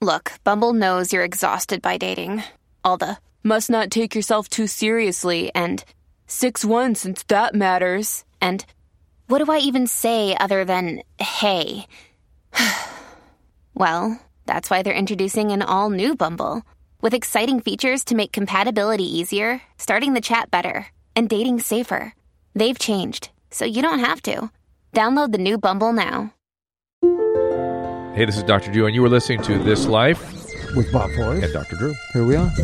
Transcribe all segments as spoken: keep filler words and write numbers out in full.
Look, Bumble knows you're exhausted by dating. All the must not take yourself too seriously and six one since that matters. And what do I even say other than hey? Well, that's why they're introducing an all-new Bumble with exciting features to make compatibility easier, starting the chat better, and dating safer. They've changed, so you don't have to. Download the new Bumble now. Hey, this is Doctor Drew, and you were listening to This Life with Bob Forrest and Doctor Drew. Here we are.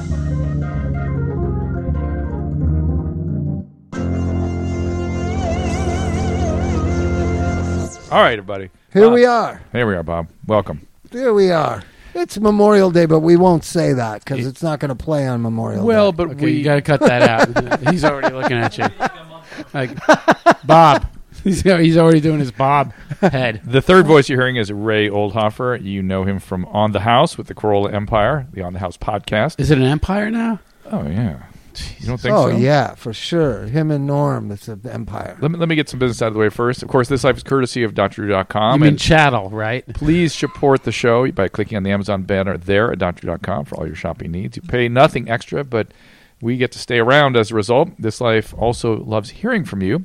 All right, everybody. Here Bob. we are. Here we are, Bob. Welcome. Here we are. It's Memorial Day, but we won't say that because it's not going to play on Memorial well, Day. Well, but okay, we you got to cut that out. He's already looking at you, like Bob. He's he's already doing his Bob head. The third voice you're hearing is Ray Oldhofer. You know him from On the House with the Corolla Empire, the On the House podcast. Is it an empire now? Oh yeah. You don't think oh, so? Oh yeah, for sure. Him and Norm, it's an empire. Let me let me get some business out of the way first. Of course, This Life is courtesy of Doctor Drew dot com. You mean chattel, right? Please support the show by clicking on the Amazon banner there at Doctor Drew dot com for all your shopping needs. You pay nothing extra, but we get to stay around as a result. This Life also loves hearing from you.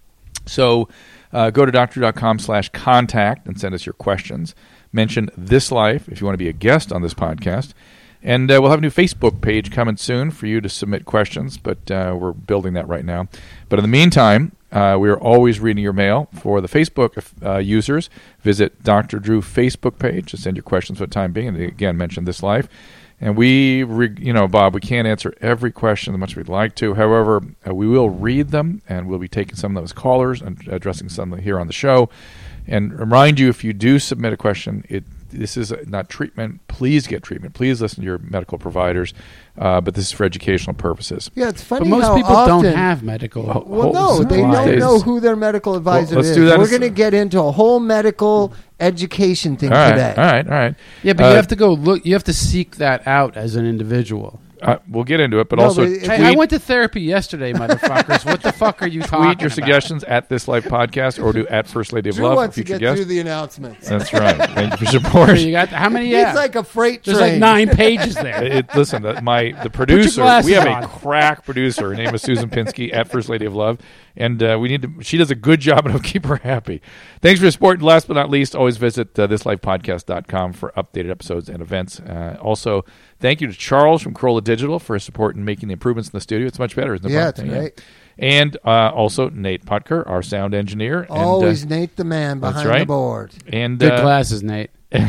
So uh, go to Doctor Drew dot com slash contact and send us your questions. Mention This Life if you want to be a guest on this podcast. And uh, we'll have a new Facebook page coming soon for you to submit questions, but uh, we're building that right now. But in the meantime, uh, we are always reading your mail. For the Facebook uh, users, visit Doctor Drew Facebook page to send your questions for the time being. And again, mention This Life. And we, re- you know, Bob, we can't answer every question as much as we'd like to. However, uh, we will read them, and we'll be taking some of those callers and addressing some here on the show. And remind you, if you do submit a question, it this is not treatment. Please get treatment. Please listen to your medical providers. Uh, but this is for educational purposes. Yeah, it's funny But most how people often, don't have medical. Well, well no, they don't know who their medical advisor well, let's is. do that We're as- going to get into a whole medical education thing all right, today. All right, all right. Yeah, but uh, you have to go look. You have to seek that out as an individual. Uh, we'll get into it, but No, also but if tweet, Hey, I went to therapy yesterday, motherfuckers. What the fuck are you talking tweet your about? suggestions at This Life Podcast or do at First Lady of Drew Love wants for to future get guests. through the announcements. That's right. Thank you for support. You got how many? Yeah, It's like a freight train. there's like nine pages there. It, listen, the, my the producer. glasses We have on. a crack producer. Her name is Susan Pinsky at First Lady of Love, and uh, we need to. She does a good job, and it'll keep her happy. Thanks for your support. And last but not least, always visit uh, this life podcast dot com for updated episodes and events. Uh, also, thank you to Charles from Corolla Digital for his support in making the improvements in the studio. It's much better, isn't it? Yeah, Bob? it's great. And uh, also Nate Putker, our sound engineer. Always and, uh, Nate the man that's behind right. the board. and Good uh, glasses, Nate.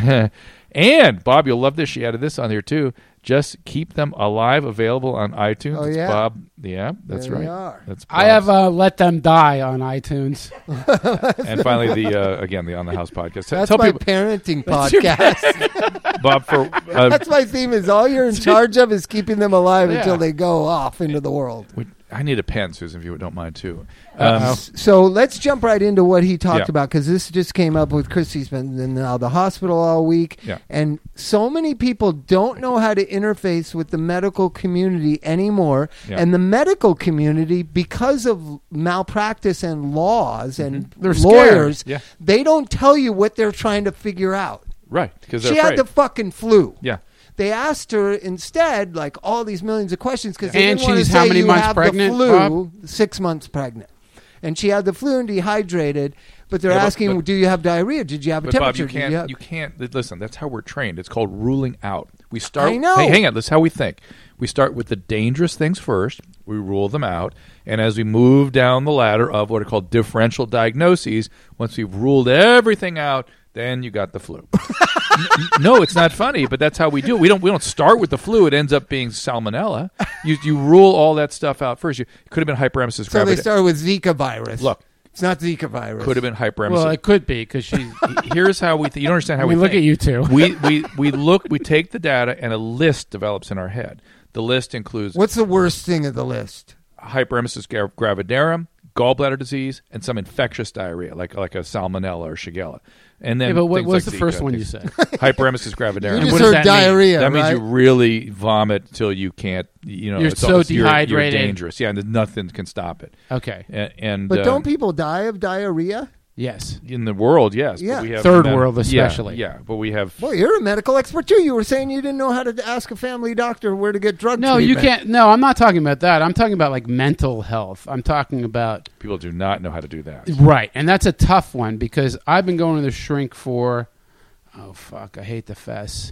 and Bob, you'll love this. She added this on here too. Just keep them alive. Available on iTunes. Oh, It's yeah. Bob. Yeah, that's There right. we are. That's I have uh, Let Them Die on iTunes. and finally the uh, again the On the House podcast. That's Tell my people, parenting That's your- podcast. Bob, for uh, That's my theme is all you're in charge of is keeping them alive Yeah. until they go off into the world. we- I need a pen, Susan, if you don't mind too. Uh-oh. Um, So let's jump right into what he talked Yeah. about because this just came up with Christy's been in uh, the hospital all week. Yeah. And so many people don't know how to interface with the medical community anymore. Yeah. And the medical community, because of malpractice and laws and They're scared. lawyers, Yeah. they don't tell you what they're trying to figure out. right, because they're She afraid. had the fucking flu. yeah. They asked her instead, like all these millions of questions, because they And didn't want to she's say how many you months have pregnant, the flu, Bob? six months pregnant, and she had the flu and dehydrated. But they're Yeah, but- asking, but- do you have diarrhea? Did you have a But Bob, temperature? you Did can't. you have- You can't. Listen, that's how we're trained. It's called ruling out. We start. I know. Hey, hang on. That's how we think. We start with the dangerous things first. We rule them out, and as we move down the ladder of what are called differential diagnoses, once we've ruled everything out, then you got the flu. N- no, it's not funny, but that's how we do it. We don't. We don't start with the flu. It ends up being salmonella. You you rule all that stuff out first. You, it could have been hyperemesis so they gravidarum. started with Zika virus. Look, it's not Zika virus. could have been hyperemesis. Well, it could be because she. Here's how we. Th- you don't understand how I we mean, look think. at you two. we, we we look. We take the data, and a list develops in our head. The list includes What's the worst thing of the list? hyperemesis gra- gravidarum, gallbladder disease, and some infectious diarrhea, like like a salmonella or Shigella. And then, Yeah, but what things was like the Zika, first one you things- said? Hyperemesis You gravidarum. just what does heard that mean? diarrhea, That means right? you really vomit till you can't. You know, You're it's so almost- you're- You're, dehydrated. dangerous. Yeah, and nothing can stop it. Okay. And, and But uh, don't people die of diarrhea? Yes. In the world, yes. Yeah. But we have Third men- world yeah, especially. Yeah, but we have. Boy, you're a medical expert too. You were saying you didn't know how to ask a family doctor where to get drug No, you treatment. can't. No, I'm not talking about that. I'm talking about like mental health. I'm talking about People do not know how to do that. right, and that's a tough one because I've been going to the shrink for oh fuck, I hate the fess,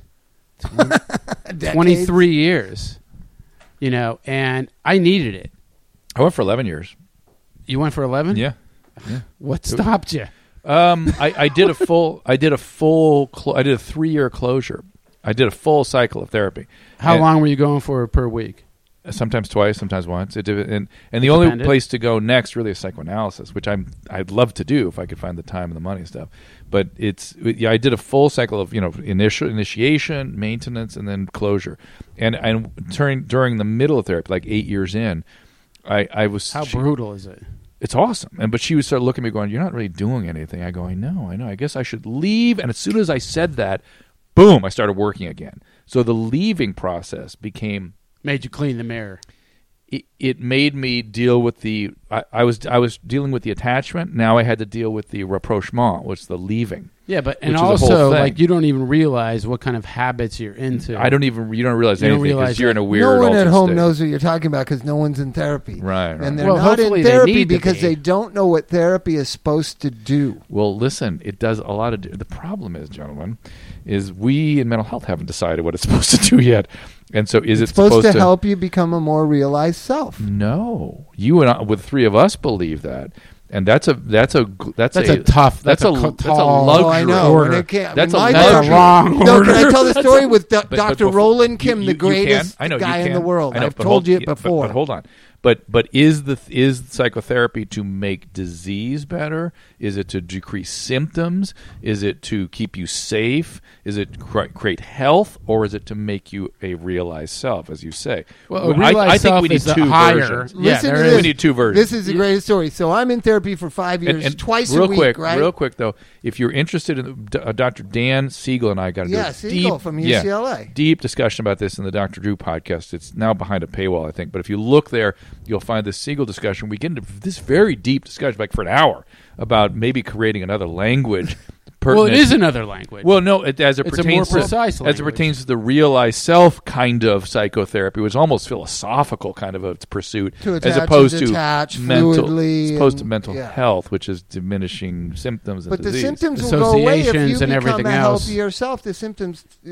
Decades. twenty-three years. You know, and I needed it. I went for eleven years. You went for eleven? Yeah. What stopped you? Um, I, I did a full. I did a full. Clo- I did a three-year closure. I did a full cycle of therapy. How And long were you going for per week? Sometimes twice, sometimes once. It, did- and and the only Depended. place to go next really is psychoanalysis, which I'm I'd love to do if I could find the time and the money and stuff. But it's yeah, I did a full cycle of you know initial initiation, maintenance, and then closure. And and during during the middle of therapy, like eight years in, I I was How she- brutal is it? It's awesome. And but she would start looking at me going, "You're not really doing anything." I go, "I know, I know. I guess I should leave." And as soon as I said that, boom, I started working again. So the leaving process became Made you clean the mirror. it, it made me deal with the I, I was I was dealing with the attachment. Now I had to deal with the rapprochement, which is the leaving. Yeah, but and Which is a whole also thing. like you don't even realize what kind of habits you're into. I don't even you don't realize You don't anything because realize you're that. in a weird. No one at altered home state. knows what you're talking about because no one's in therapy. Right, right. And they're Well, not hopefully in they therapy need to because be. they don't know what therapy is supposed to do. Well, listen, it does a lot of. Do- the problem is, gentlemen, is we in mental health haven't decided what it's supposed to do yet, and so is It's it supposed, to, help you become a more realized self. No, you and I, with three of us believe that, and that's a that's a that's, That's a, a tough- That's, that's a, a co- that's a tall- luxury. Oh, I know. order. and it can't- That's I mean, a my That's a therapy- wrong No, order. can I tell the story with Do- But- but Doctor before- Roland Kim, you- the you greatest can. I know, you guy in can. the world? I know, I've but told hold- you it yeah, but- before. But, hold on. But but is the is psychotherapy to make disease better? Is it to decrease symptoms? Is it to keep you safe? Is it cre- create health, or is it to make you a realized self, as you say? Well, a I- realized I, think self we need is the two higher. versions. Yeah, Listen there to is. this. We need two versions. This is the greatest story. So I'm in therapy for five years, And- and twice real a week, quick, right? Real quick, though, if you're interested in uh, Doctor Dan Siegel and I got to Yeah, do a Siegel deep, from U yeah, C L A. deep discussion about this in the Doctor Drew podcast. It's now behind a paywall, I think. But if you look there, you'll find this Siegel discussion. We get into this very deep discussion, like for an hour, about maybe creating another language. Well, it pertinent- is another language. Well, no, it, as it It's a pertains more to, precise as it language. pertains to the realized self kind of psychotherapy, was almost philosophical kind of a pursuit, To as attach opposed and to detach mental, fluidly as opposed to and- mental yeah. health, which is diminishing symptoms and But the disease. symptoms will go away if you Associations and become everything a else. healthier self. The symptoms, uh,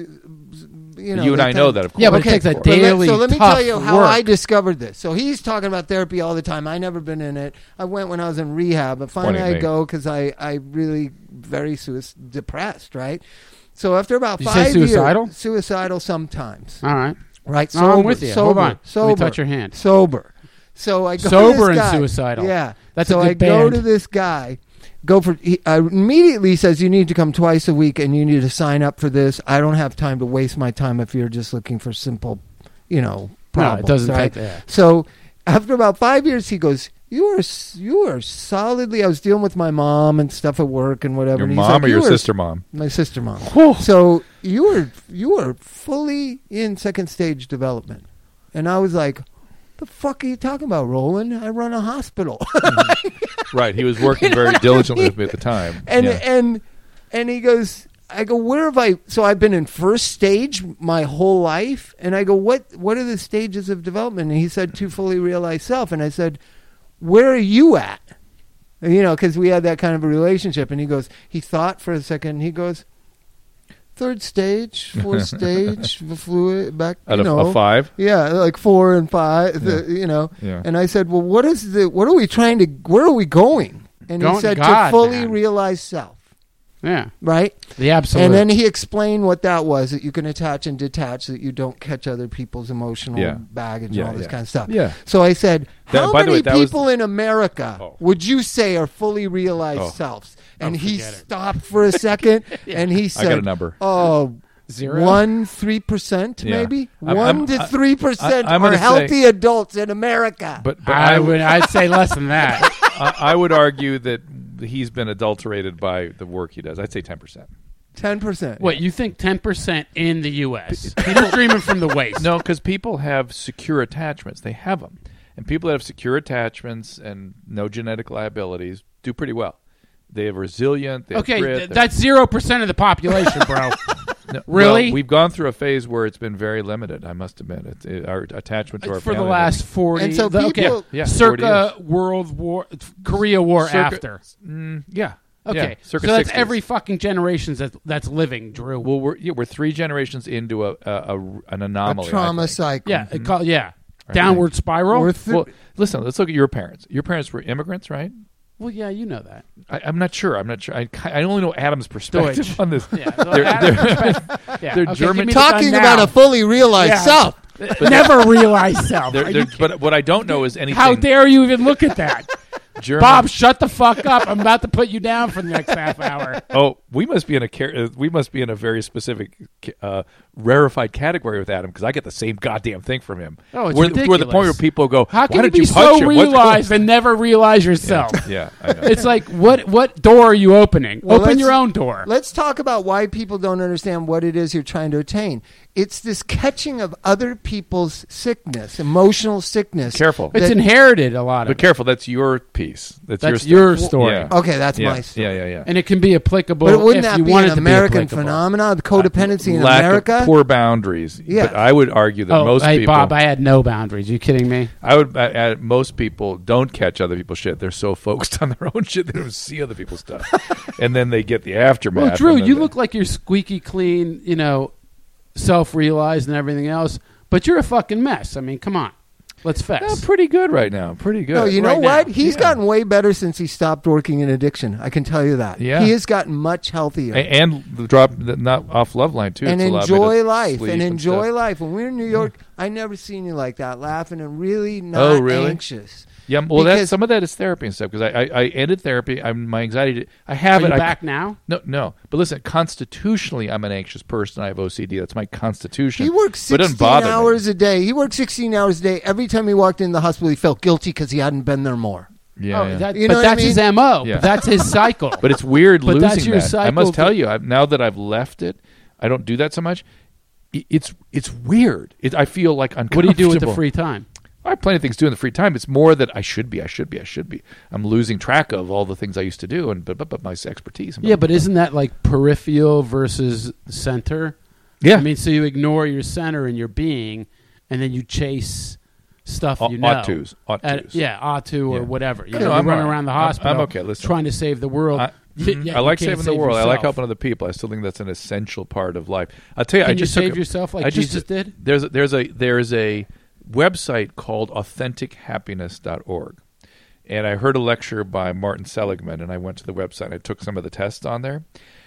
you know. you and they I know tend- that, of course. Yeah, but Okay, it takes a but let- daily So let me tough tell you how work. I discovered this. So he's talking about therapy all the time. I never been in it. I went when I was in rehab, but finally Funny I me. go because I I really very suic- depressed. Right. So after about Did you say five suicidal? years, suicidal sometimes. All right. Right. No, Sober, I'm with you. Sober, Hold on. Sober. Let me touch your hand. Sober. So I go to Sober this and guy. suicidal. Yeah. That's so a good I go band. to this guy. Go for. He uh, immediately says you need to come twice a week and you need to sign up for this. I don't have time to waste my time if you're just looking for simple, you know, problems. No, it doesn't right? take that. So after about five years, he goes, "You are s- you are solidly." I was dealing with my mom and stuff at work and whatever. Your and he's mom like, or your "You are sister mom? My sister mom. Whew. So you were you were fully in second stage development, and I was like, "The fuck are you talking about, Roland? I run a hospital." Right, he was working very diligently with me at the time. and yeah. and and he goes, I go, where have I? So I've been in first stage my whole life, and I go, what what are the stages of development? And he said, to fully realize self. And I said, where are you at? And, you know, because we had that kind of a relationship. And he goes, he thought for a second. And he goes, third stage, fourth stage, the fluid back. Out you of know, a five? yeah, like four and five. The, Yeah. you know, Yeah. and I said, well, what is the? What are we trying to? Where are we going? And Going he said, to God, to fully man. realize self. Yeah. Right? The absolute. And then he explained what that was, that you can attach and detach, so that you don't catch other people's emotional Yeah. baggage Yeah, and all this yeah. kind of stuff. Yeah. So I said, That- how by the many way, that was- people in America Oh. would you say are fully realized Oh. selves? And Oh, he forget it. stopped for a second, and he I said, got a number. oh, Zero? one, three percent Yeah. maybe? I'm- One I'm- to I- three percent I- I'm are gonna say- healthy adults in America. But, but I I, would. I'd say less than that. I, I would argue that he's been adulterated by the work he does. I'd say ten percent. ten percent. What you think? Ten percent in the U S People dreaming from the waist. No, because people have secure attachments. They have them. And people that have secure attachments and no genetic liabilities do pretty well. they have resilient. They have Okay, grit, th- they- that's zero percent of the population, bro. No, Really? well, we've gone through a phase where it's been very limited. I must admit, it, it, our attachment to our For the family last forty, And so the- people- okay, Yeah, circa World War, Korea War Circa- after. Mm, yeah. Okay, Yeah, circa so that's sixties. every fucking generation that that's living, Drew. Well, we're yeah, we're three generations into a, a, a an A anomaly. I trauma think. cycle. yeah, it call, yeah, I downward spiral. We're th- Well, listen. Let's look at your parents. Your parents were immigrants, right? well, yeah, you know that. I, I'm not sure. I'm not sure. I, ki- I only know Adam's perspective Deutsch. on this. Yeah, They're- Adam they're- perspective. Yeah, they're okay, German- give me the Talking gun about now. a fully realized Yeah. self. Never realized self. they're- Are they're- you but what I don't know is anything. How dare you even look at that? German, Bob, shut the fuck up. I'm about to put you down for the next half hour. Oh, we must be in a car- uh, we must be in a very specific, uh, rarefied category with Adam because I get the same goddamn thing from him. Oh, it's we're, we're the ridiculous. point where people go, How "Why can you did be you punch so him? What's going-" realized and never realize yourself? Yeah, I know. It's like, what what door are you opening? Well, Open let's- your own door. Let's talk about why people don't understand what it is you're trying to attain. It's this catching of other people's sickness, emotional sickness. Careful. It's that- inherited a lot of But careful, that's your piece. That's, That's your, your stuff. story. Yeah. Okay, that's yeah. my story. Yeah, yeah, yeah. and it can be applicable But wouldn't if that you be want an it to American be applicable. phenomenon, the codependency in Lack America? of poor boundaries. Yeah. But I would argue that Oh, most hey, people. Bob, I had no boundaries. You kidding me? I would. I, I, most people don't catch other people's shit. They're so focused on their own shit they don't see other people's stuff, and then they get the aftermath. Well, Drew, and then you they- look like you're squeaky clean, you know, self-realized and everything else, but you're a fucking mess. I mean, come on. Let's fess. Yeah, pretty good right now. Pretty good. No, you know right what? now. He's Yeah. gotten way better since he stopped working in addiction. I can tell you that. Yeah. He has gotten much healthier. A- and the drop the, not off Loveline too. and It's allowed me enjoy to life sleep and enjoy stuff. life. When we were in New York, I never seen you like that, laughing and really not Oh, really? anxious. Yeah, well, that's Because- some of that is therapy and stuff because I, I I ended therapy. I'm my anxiety. I have Are it. you I, back now? No, no. But listen, constitutionally, I'm an anxious person. I have O C D. That's my constitution. He worked But it doesn't sixteen bother me. hours a day. He worked sixteen hours a day. Every time he walked in the hospital, he felt guilty because he hadn't been there more. Yeah, oh, yeah. that, You but know what I that's his mean? M O. Yeah. That's his cycle. But it's weird But losing that's your that. I must cycle tell to- you, I've, now that I've left it, I don't do that so much. I- It's it's weird. It, I feel like uncomfortable. What do you do with the free time? I have plenty of things to do in the free time. It's more that I should be, I should be, I should be. I'm losing track of all the things I used to do, and but but, but my expertise. Yeah, but isn't that like peripheral versus center? yeah, I mean, so you ignore your center and your being, and then you chase stuff Ought- you know. ought tos, ought At- tos. yeah, ought to or Yeah. whatever. You No, know, no, you I'm run all right. around the I'm- I'm hospital okay, listen. trying to save the world. I, Yeah, mhm. you I like can't saving the save world. I like yourself. helping other people. I still think that's an essential part of life. I'll tell you, Can I you just save took a- yourself like I just- Jesus did? There's a, there's a there's a website called authentic happiness dot org. And I heard a lecture by Martin Seligman, and I went to the website and I took some of the tests on there.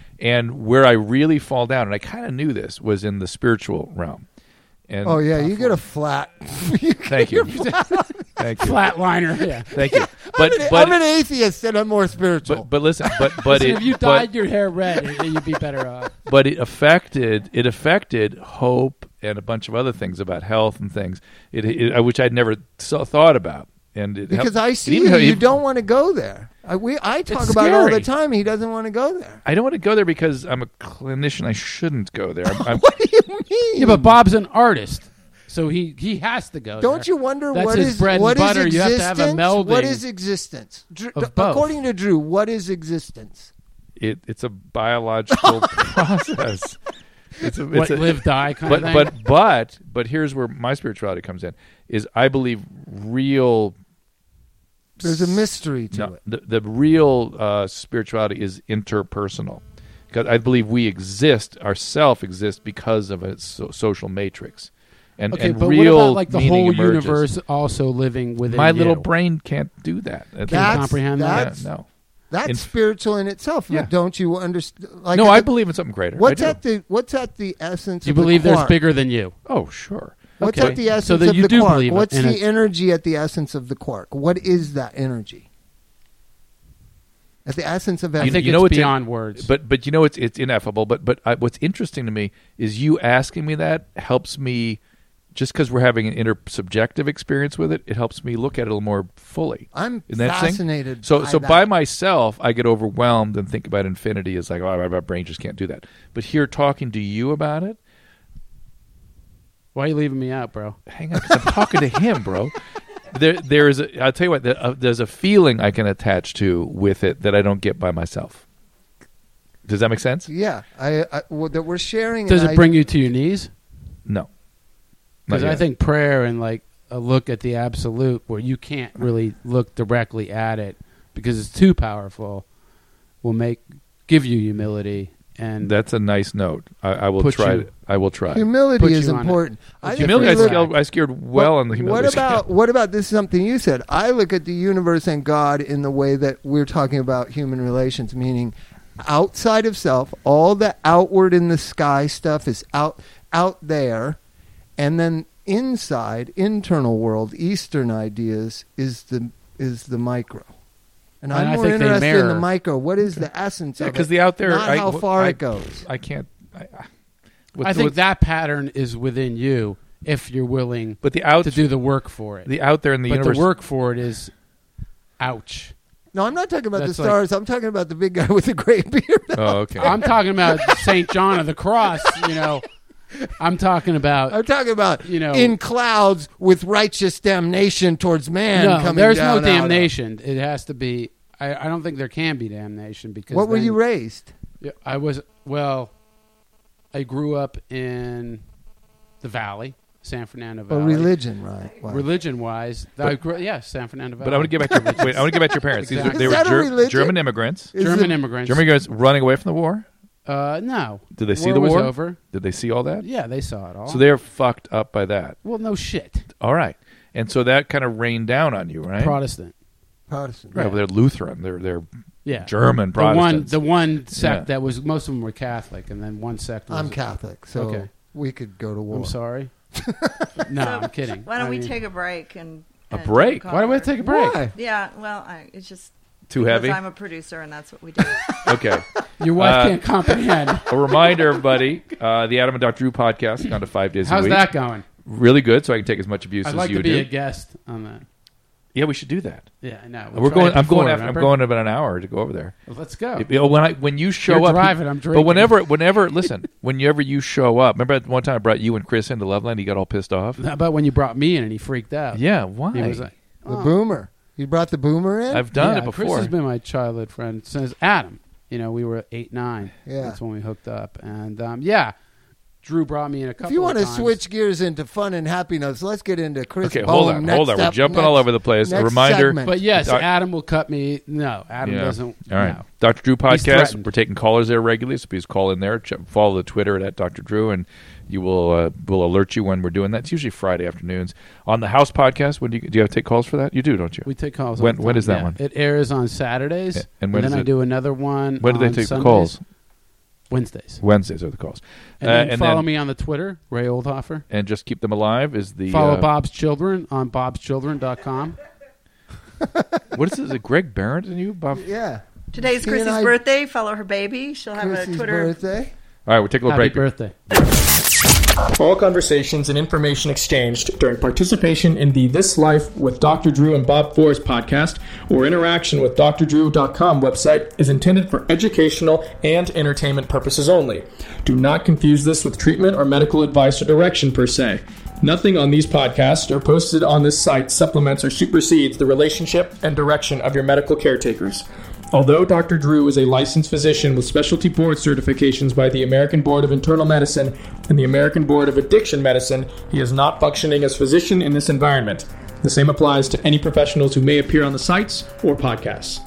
And where I really fall down, and I kind of knew this, was in the spiritual realm. And Oh yeah, you get a flat. You Thank you. Thank you. Flatliner. Yeah. Thank you. But I'm, an, but I'm an atheist and I'm more spiritual. but, but listen, but but So it if you but- dyed your hair red, you'd be better off. but it affected it affected hope and a bunch of other things about health and things, it, it, which I'd never saw, thought about. And it because helped- I it see even- you, you even- don't want to go there. I, we, I talk It's about it all the scary. time. He doesn't want to go there. I don't want to go there because I'm a clinician. I shouldn't go there. I'm, I'm, What do you mean? Yeah, but Bob's an artist, so he, he has to go. Don't there. you wonder That's what his is bread and what is butter. You have to existence? have a melding What is existence? Drew, of both. according to Drew, what is existence? it, it's a biological process. It's a, What, it's a, live, die kind but of thing. but but but here's where my spirituality comes in. Is I believe real. There's a mystery to No, it. the, the real uh, spirituality is interpersonal. Because I believe we exist, ourself exist because of a so- social matrix. And, okay, and but real what about like the meaning whole emerges. universe also living within My you? little brain can't do that. That's- Can you That's- comprehend that? yeah, that's- no. That's in- spiritual in itself. Yeah. Don't you understand? Like no, at I the- believe in something greater. What's I do. at the What's at the essence? You of the believe there's quark? bigger than you. Oh, sure. What's Okay. at the essence So then of you the do quark? believe it What's in the a- energy at the essence of the quark? What is that energy? At the essence of I everything. think you it's know it's in- beyond words. But but you know it's it's ineffable. But but I, what's interesting to me is you asking me that helps me. Just because we're having an intersubjective experience with it, it helps me look at it a little more fully. I'm Isn't that interesting? fascinated. So by so that. by myself, I get overwhelmed and think about infinity as like, oh, my brain just can't do that. But here, talking to you about it, Why are you leaving me out, bro? hang on, 'cause I'm talking to him, bro. there, there's. A, I'll tell you what. There, uh, there's a feeling I can attach to with it that I don't get by myself. Does that make sense? Yeah, I, I well, that we're sharing. Does and it I- bring you to your knees? No. Because Not I yet. think prayer and like a look at the absolute, where you can't really look directly at it because it's too powerful, will make give you humility and That's a nice note. I, I will Put try. you- it. I will try. Humility Put is you on it. important. I think Humility. we I, look- scaled, I scared well on the humility What about scale. what about this? Is something you said. I look at the universe and God in the way that we're talking about human relations, meaning outside of self, all the outward in the sky stuff is out out there, and then inside, internal world, Eastern ideas is the is the micro. And And I'm I more think they interested in the mirror. micro. What is the essence Yeah, of it? because the out there, not I, how far I, it goes. I can't. I, I, with- I think with- that pattern is within you if you're willing But the out, to do the work for it. the out there in the but universe. the work for it is, ouch. No, I'm not talking about the That's like- stars. I'm talking about the big guy with the gray beard. Oh, okay. I'm talking about Saint John of the Cross. You know, I'm talking about I'm talking about You know- in clouds with righteous damnation towards man no. coming There's down no out of- damnation. It has to be. I, I don't think there can be damnation because. What were then- you raised? Yeah, I was well. I grew up in the Valley, San Fernando Oh, Valley. religion, right? Wow. Religion-wise, I grew, yeah, San Fernando Valley. But I want to get back to your, wait. I want to get back to your parents. These were- Exactly. They Is were that a Ger- religion? German immigrants. Is German it- immigrants. German immigrants running away from the war. Uh, no. Did they see war the was war? over. Did they see all that? Yeah, they saw it all. So they're fucked up by that. well, no shit. All right, and so that kind of rained down on you, right? Protestant. Protestant. Right. Well, they're Lutheran. They're they're Yeah. German The one, Protestants. the one sect Yeah. that was most of them were Catholic, and then one sect was. I'm Catholic, so Okay. we could go to war. I'm sorry. no, I'm kidding. Why don't I we mean, take a break and A and do break? caller? Why do we take a break? Why? Yeah, well, I, it's just Too because heavy? I'm a producer, and that's what we do. Okay. Your wife Uh, can't comprehend. A reminder, everybody, uh, the Adam and Doctor Drew podcast has gone to five days a How's week. that going? Really good, so I can take as much abuse I'd as like you to be do. a guest on that. Yeah, we should do that. Yeah, I know. We're tried going. it I'm before, going. After, I'm remember? going about an hour to go over there. Well, let's go. You know, when I when you show You're up, driving, I'm But drinking. whenever, whenever, listen, whenever you show up, remember at one time I brought you and Chris into Loveland. He got all pissed off. How about when you brought me in and he freaked out? Yeah, why? He was like, The oh. boomer. You brought the boomer in? I've done yeah, it before. Chris has been my childhood friend since Adam. You know, we were eight, nine. Yeah. That's when we hooked up. And um, yeah, Drew brought me in a couple If you want of to times. switch gears into fun and happiness, let's get into Chris Okay, Bone hold on, next hold on. We're up- jumping next- all over the place. A next reminder- segment. But yes, Doc- Adam will cut me. No, Adam Yeah. doesn't. All right. No. Doctor Drew He's podcast. threatened. We're taking callers there regularly, so please call in there. Ch- follow the Twitter at Doctor Drew, and you will uh, will alert you when we're doing that. It's usually Friday afternoons on the House podcast. When do you do you have to take calls for that? You do, don't you? We take calls. When- all the when time, is that yeah. one? It airs on Saturdays, Yeah, and when then is I it- do another one. when do they on take Sundays, calls? Wednesdays. Wednesdays are the calls. And Uh, then and follow then- me on the Twitter, Ray Oldhofer. And just keep them alive is the Follow uh, Bob's Children on bobs children dot com. What is it? Is it Greg Barrett and you, Bob? Yeah. Today's He Chrissy's and I- birthday. Follow her baby. She'll have Chrissy's a Twitter. birthday. All right, we'll take a little Happy break. birthday. All conversations and information exchanged during participation in the This Life with Doctor Drew and Bob Forrest podcast or interaction with D R drew dot com website is intended for educational and entertainment purposes only. Do not confuse this with treatment or medical advice or direction per se. Nothing on these podcasts or posted on this site supplements or supersedes the relationship and direction of your medical caretakers. Although Doctor Drew is a licensed physician with specialty board certifications by the American Board of Internal Medicine and the American Board of Addiction Medicine, he is not functioning as physician in this environment. The same applies to any professionals who may appear on the sites or podcasts.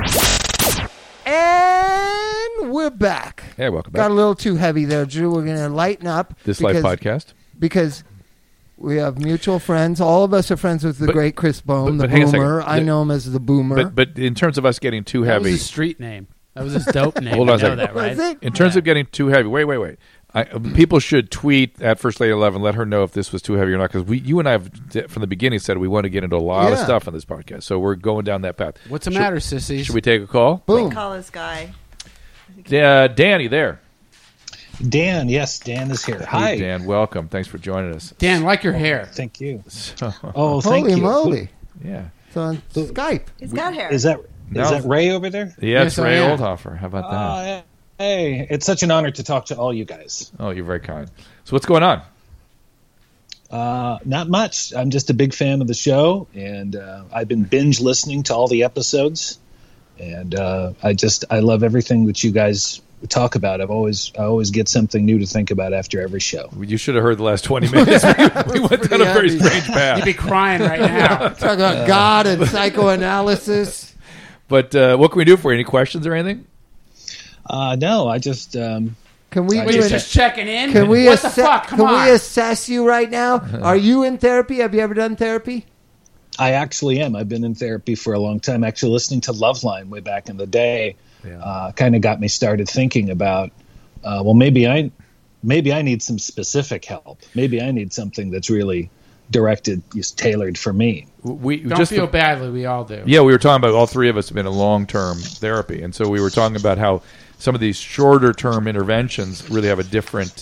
And we're back. Yeah, welcome Got back. a little too heavy there, Drew. We're going to lighten up. This because, Life podcast. Because we have mutual friends. All of us are friends with the But- great Chris Bone, but- but the hang on a second. boomer. I The- know him as the boomer. But but in terms of us getting too That was heavy, his street name. That was his dope name. Hold You on a know second. that, right? Was it? in terms Yeah. of getting too heavy, wait, wait, wait. I, people should tweet at First Lady Eleven, let her know if this was too heavy or not, because we, you and I have d- from the beginning said we want to get into a lot of Yeah. stuff on this podcast, so we're going down that path. What's the Should- matter, sissies? Should we take a call? Boom. We call this guy. Uh, Danny, there. Dan, yes, Dan is here. Hi. Hey, Dan, welcome. Thanks for joining us. Dan, like your hair. Thank you. So, Oh, thank Holy you. moly. yeah, It's on Skype. He's got hair. Is that No. is that Ray over there? yeah, it's Yes, I Ray am. Oldhofer. How about that? Oh, yeah. Hey, it's such an honor to talk to all you guys. Oh, you're very kind. So what's going on? Uh, not much. I'm just a big fan of the show, and uh, I've been binge listening to all the episodes, and uh, I just I love everything that you guys talk about. I've always I always get something new to think about after every show. You should have heard the last twenty minutes. we went down a very strange path. You'd be crying right now. Talk about God and psychoanalysis. But uh, what can we do for you? Any questions or anything? Uh, no, I just um, Can we I do You're it? just checking in? Can we what assess? the fuck? Come can on. we assess you right now? Are you in therapy? Have you ever done therapy? I actually am. I've been in therapy for a long time. Actually, listening to Loveline way back in the day Yeah. uh, kind of got me started thinking about, uh, well, maybe I, maybe I need some specific help. Maybe I need something that's really directed, just tailored for me. We Don't just feel badly. We all do. Yeah, we were talking about all three of us have been in long-term therapy, and so we were talking about how some of these shorter-term interventions really have a different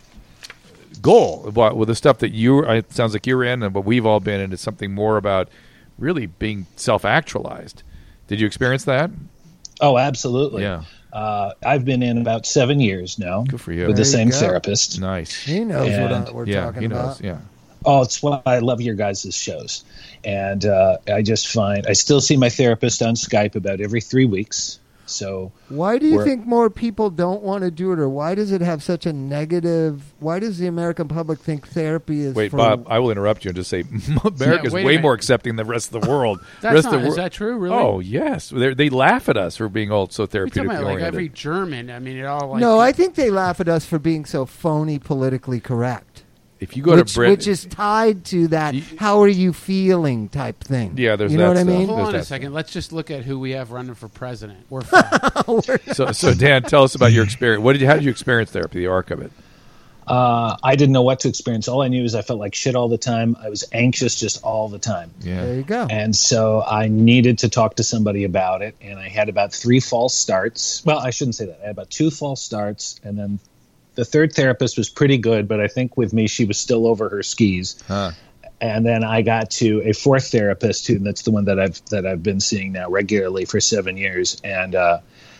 goal. Well, with the stuff that you, it sounds like you're in, and what we've all been in, is something more about really being self-actualized. Did you experience that? Oh, absolutely. Yeah. Uh, I've been in about seven years now Good for you. with the There you same go. therapist. Nice. He knows what And- I, we're Yeah, talking he knows. about. Yeah. Oh, it's why I love your guys' shows. And uh, I just find I still see my therapist on Skype about every three weeks. So Why do you We're- think more people don't want to do it, or why does it have such a negative? Why does the American public think therapy is? Wait, for, Bob, I will interrupt you and just say America's wait a way minute. more accepting than the rest of the world. That's rest not, of the is wor- that true, really? Oh, yes. They they laugh at us for being all so You're talking therapeutically about like oriented. every German. I mean, it all like. no, I think they laugh at us for being so phony politically correct. If you go which, to Britain, which is tied to that You- "how are you feeling" type thing. Yeah, there's you know that what I stuff. mean. Hold There's on a that. second. Let's just look at who we have running for president. We're fine. so, so Dan, tell us about your experience. What did you? How did you experience therapy? The arc of it. uh, I didn't know what to experience. All I knew is I felt like shit all the time. I was anxious just all the time. Yeah. There you go. And so I needed to talk to somebody about it. And I had about three false starts. Well, I shouldn't say that. I had about two false starts. And then the third therapist was pretty good, but I think with me, she was still over her skis. Huh. And then I got to a fourth therapist, who that's the one that I've that I've been seeing now regularly for seven years. And uh,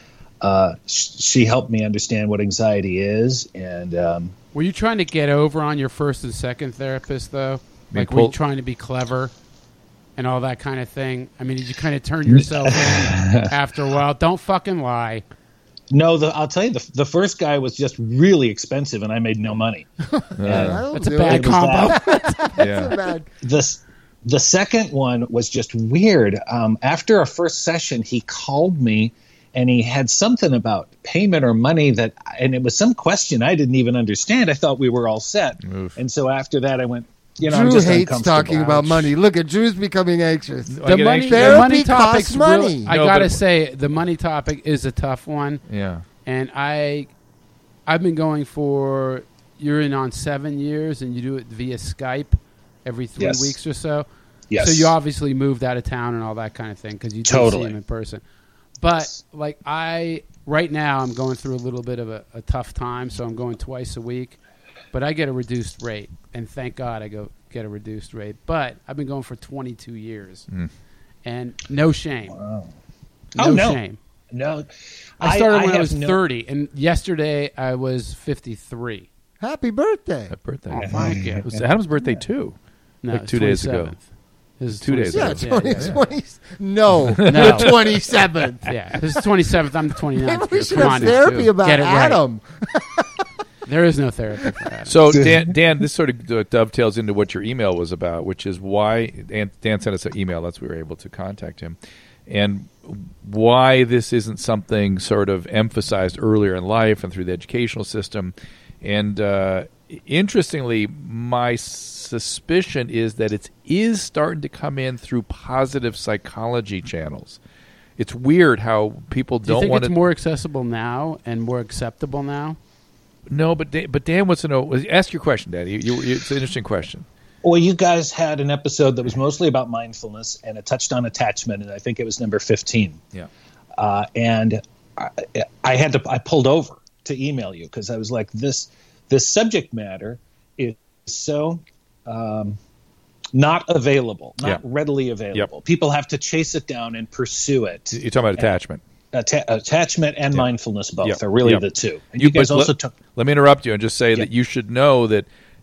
uh, sh- she helped me understand what anxiety is. And um, Were you trying to get over on your first and second therapist, though? mean, Like, were you pull- trying to be clever and all that kind of thing? I mean, did you kind of turn yourself in after a while? Don't fucking lie. no, the, I'll tell you, the, the first guy was just really expensive, and I made no money. That'll That's a do bad it. was combo. That's Yeah. a bad. the the second one was just weird. Um, after a first session, he called me and he had something about payment or money that, and it was some question I didn't even understand. I thought we were all set. Oof. And so after that, I went, you know, I'm Drew just hates uncomfortable. talking about money. Look at Drew's becoming anxious. I The get money, anxious. the Therapy money costs topic's money. Really, I No, gotta but- say, the money topic is a tough one, Yeah. and I, I've been going for you're in on seven years, and you do it via Skype every three Yes. weeks or so. Yes. So you obviously moved out of town and all that kind of thing because you do see Totally. him in person. But like I, right now, I'm going through a little bit of a, a tough time, so I'm going twice a week. But I get a reduced rate, and thank God I go get a reduced rate. But I've been going for twenty-two years, Mm. and no shame, Wow. no, Oh, no. shame. No, I started when I have was no- thirty, and yesterday I was fifty-three. Happy birthday. Happy birthday. Oh, thank you. It was Adam's birthday too. No, Like it's two days ago. twenty-seventh. This is Two days Yeah, ago. twenty-seventh. twenty twenty. No, No. the twenty-seventh. Yeah, this is twenty-seventh. I'm the twenty-ninth. Maybe we here. should Come have on now. therapy about Get it right. Adam. There is no therapy for that. So Dan, Dan, this sort of uh, dovetails into what your email was about, which is why Dan, Dan sent us an email. That's why we were able to contact him, and why this isn't something sort of emphasized earlier in life and through the educational system. And uh, interestingly, my suspicion is that it is starting to come in through positive psychology channels. It's weird how people Do you don't think want it's to. more accessible now and more acceptable now? No, but Dan, but Dan wants to know. Ask your question, Dan. You, you, it's an interesting question. Well, you guys had an episode that was mostly about mindfulness, and it touched on attachment, and I think it was number fifteen. Yeah. Uh, and I, I had to, I pulled over to email you because I was like, this, this subject matter is so um, not available, not Yeah. readily available. People have to chase it down and pursue it. You're talking about attachment. Atta- attachment and mindfulness both Yep. are really Yep. the two. And You- you, guys but also let, took. let me interrupt you and just say Yeah. that you should know that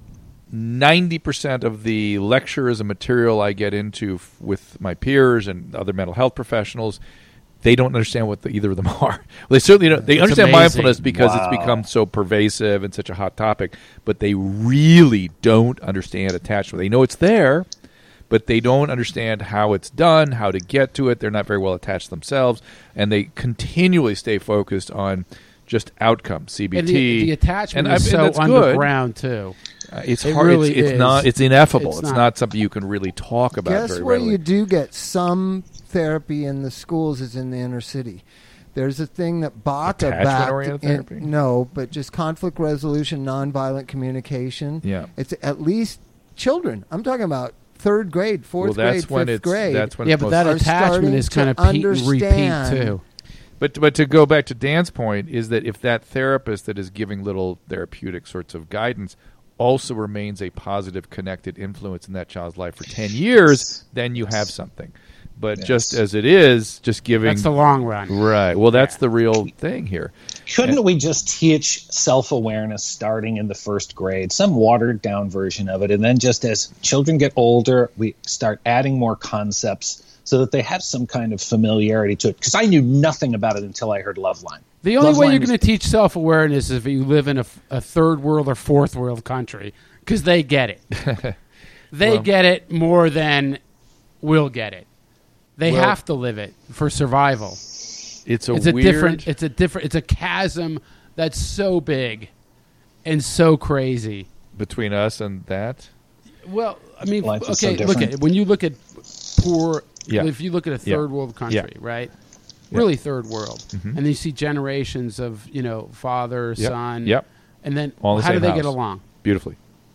ninety percent of the lectures and material I get into f- with my peers and other mental health professionals, they don't understand what the, either of them are. They certainly don't. They It's understand amazing. mindfulness because Wow. it's become so pervasive and such a hot topic, but they really don't understand attachment. They know it's there, but they don't understand how it's done, how to get to it. They're not very well attached themselves, and they continually stay focused on just outcomes, C B T. And the, the attachment And I- is and so that's good. underground too. Uh, it's It hard. really it's, it's is. not. It's ineffable. It's, It's not, not- something you can really talk about Guess very where readily. you do get some therapy in the schools is in the inner city. There's a thing that Baca Attachment-oriented backed. therapy? In, no, but just conflict resolution, nonviolent communication. Yeah. It's at least children. I'm talking about third grade, fourth well, that's grade, when fifth it's grade. that's when Yeah, it's but most, that are attachment starting is to kind of pe- repeat understand. too. But but to go back to Dan's point is that if that therapist that is giving little therapeutic sorts of guidance also remains a positive connected influence in that child's life for ten years, then you have something. But Yes. just as it is, just giving That's the long run. right. Well, that's Yeah. the real thing here. Couldn't we just teach self-awareness starting in the first grade, some watered down version of it, and then just as children get older, we start adding more concepts so that they have some kind of familiarity to it? Because I knew nothing about it until I heard Loveline. The only way Loveline you're is- going to teach self-awareness is if you live in a, a third world or fourth world country, because they get it. They Well- get it more than we'll get it. They Well- have to live it for survival. It's a it's a weird. different. It's a different. It's a chasm that's so big and so crazy. between us and that. Well, I mean, Life is so okay, look different. at when you look at poor. Yeah. If you look at a Yeah. third world country, Yeah. right? Yeah. Really third world, Mhm. and you see generations of you know father, Yep. son, Yep. and then All in the how do same they house. get along? Beautifully.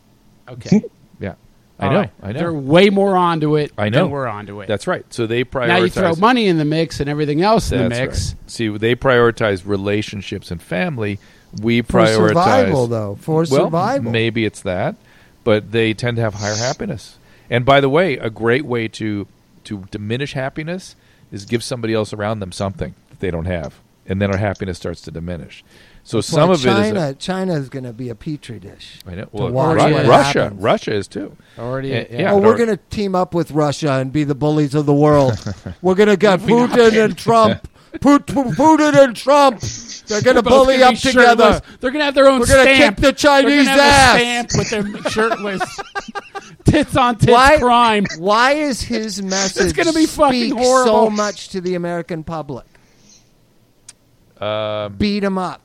Okay, Yeah. I All know. right. I know. They're way more onto it. I know. than we're onto it. That's right. So they prioritize. now you throw money in the mix and everything else in the That's mix. right. See, they prioritize relationships and family. We For prioritize survival, though. For well, survival. Maybe it's that, but they tend to have higher happiness. And by the way, a great way to to diminish happiness is give somebody else around them something that they don't have, and then our happiness starts to diminish. So That's some why of China, it is. China is going to be a petri dish. I know. Well, watch Ru- what Russia, happens. Russia is too. Already, Uh, yeah. yeah. Oh, no. we're going to team up with Russia and be the bullies of the world. We're going to get We not Putin can. and Trump. Put, Pu- Putin and Trump. They're going to Both bully gonna up be together. shirtless. They're going to have their own We're gonna stamp. kick the Chinese They're gonna have ass. a stamp with their shirtless. Tits on tits Why- crime. Why is his message gonna be fucking speak horrible. so much to the American public? Um, Beat them up.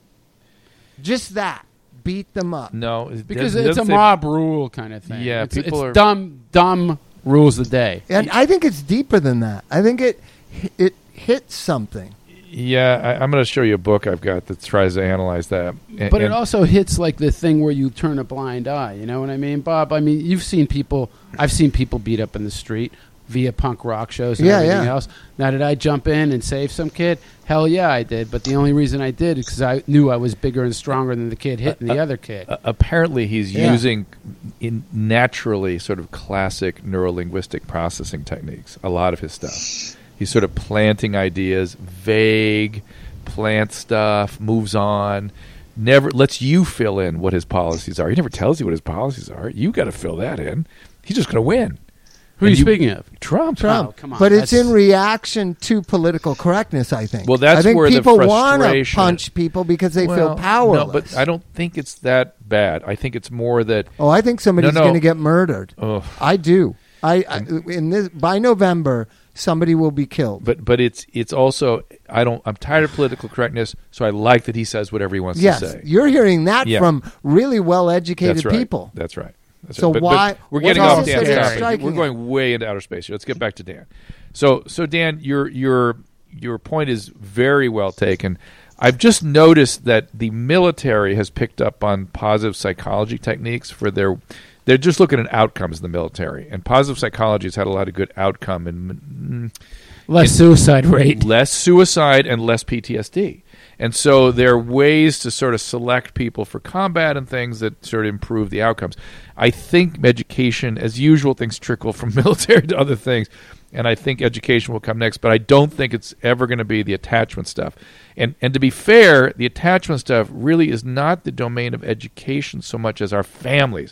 Just that. Beat them up. no, it Because doesn't- it's a doesn't say- mob rule kind of thing. Yeah, it's, people it's are- dumb, dumb rules of the day. And I think it's deeper than that. I think it it hits something. Yeah, I, I'm going to show you a book I've got that tries to analyze that. And- But it and- also hits like the thing where you turn a blind eye. You know what I mean, Bob? I mean, you've seen people. I've seen people beat up in the street via punk rock shows and Yeah, everything yeah. else. Now, did I jump in and save some kid? Hell yeah, I did. But the only reason I did is because I knew I was bigger and stronger than the kid hitting the other kid. Uh, apparently he's Yeah. using in naturally sort of classic neurolinguistic processing techniques, a lot of his stuff. He's sort of planting ideas, vague, plant stuff, moves on, never lets you fill in what his policies are. He never tells you what his policies are. You got to fill that in. He's just going to win. Who are And you speaking of? Trump. Trump. Oh, come on, but it's that's- in reaction to political correctness, I think. Well, that's I think where the people want to frustration- punch people because they Well, feel powerless. No, but I don't think it's that bad. I think it's more that oh, I think somebody's No, no. going to get murdered. oh, I do. I, I in this by November somebody will be killed. but but it's it's also I don't I'm tired of political correctness, so I like that he says whatever he wants yes, to say. you're hearing that Yeah. from really well-educated That's right. people. That's right. That's So right. But, why- but we're what's getting also off Dan's so topic. striking We're it? going way into outer space here. Let's get back to Dan. So so Dan, your your your point is very well taken. I've just noticed that the military has picked up on positive psychology techniques for their. They're just looking at outcomes in the military, and positive psychology has had a lot of good outcome and Less suicide rate. less suicide and less P T S D. And so there are ways to sort of select people for combat and things that sort of improve the outcomes. I think education, as usual, things trickle from military to other things, and I think education will come next, but I don't think it's ever going to be the attachment stuff. And and to be fair, the attachment stuff really is not the domain of education so much as our families.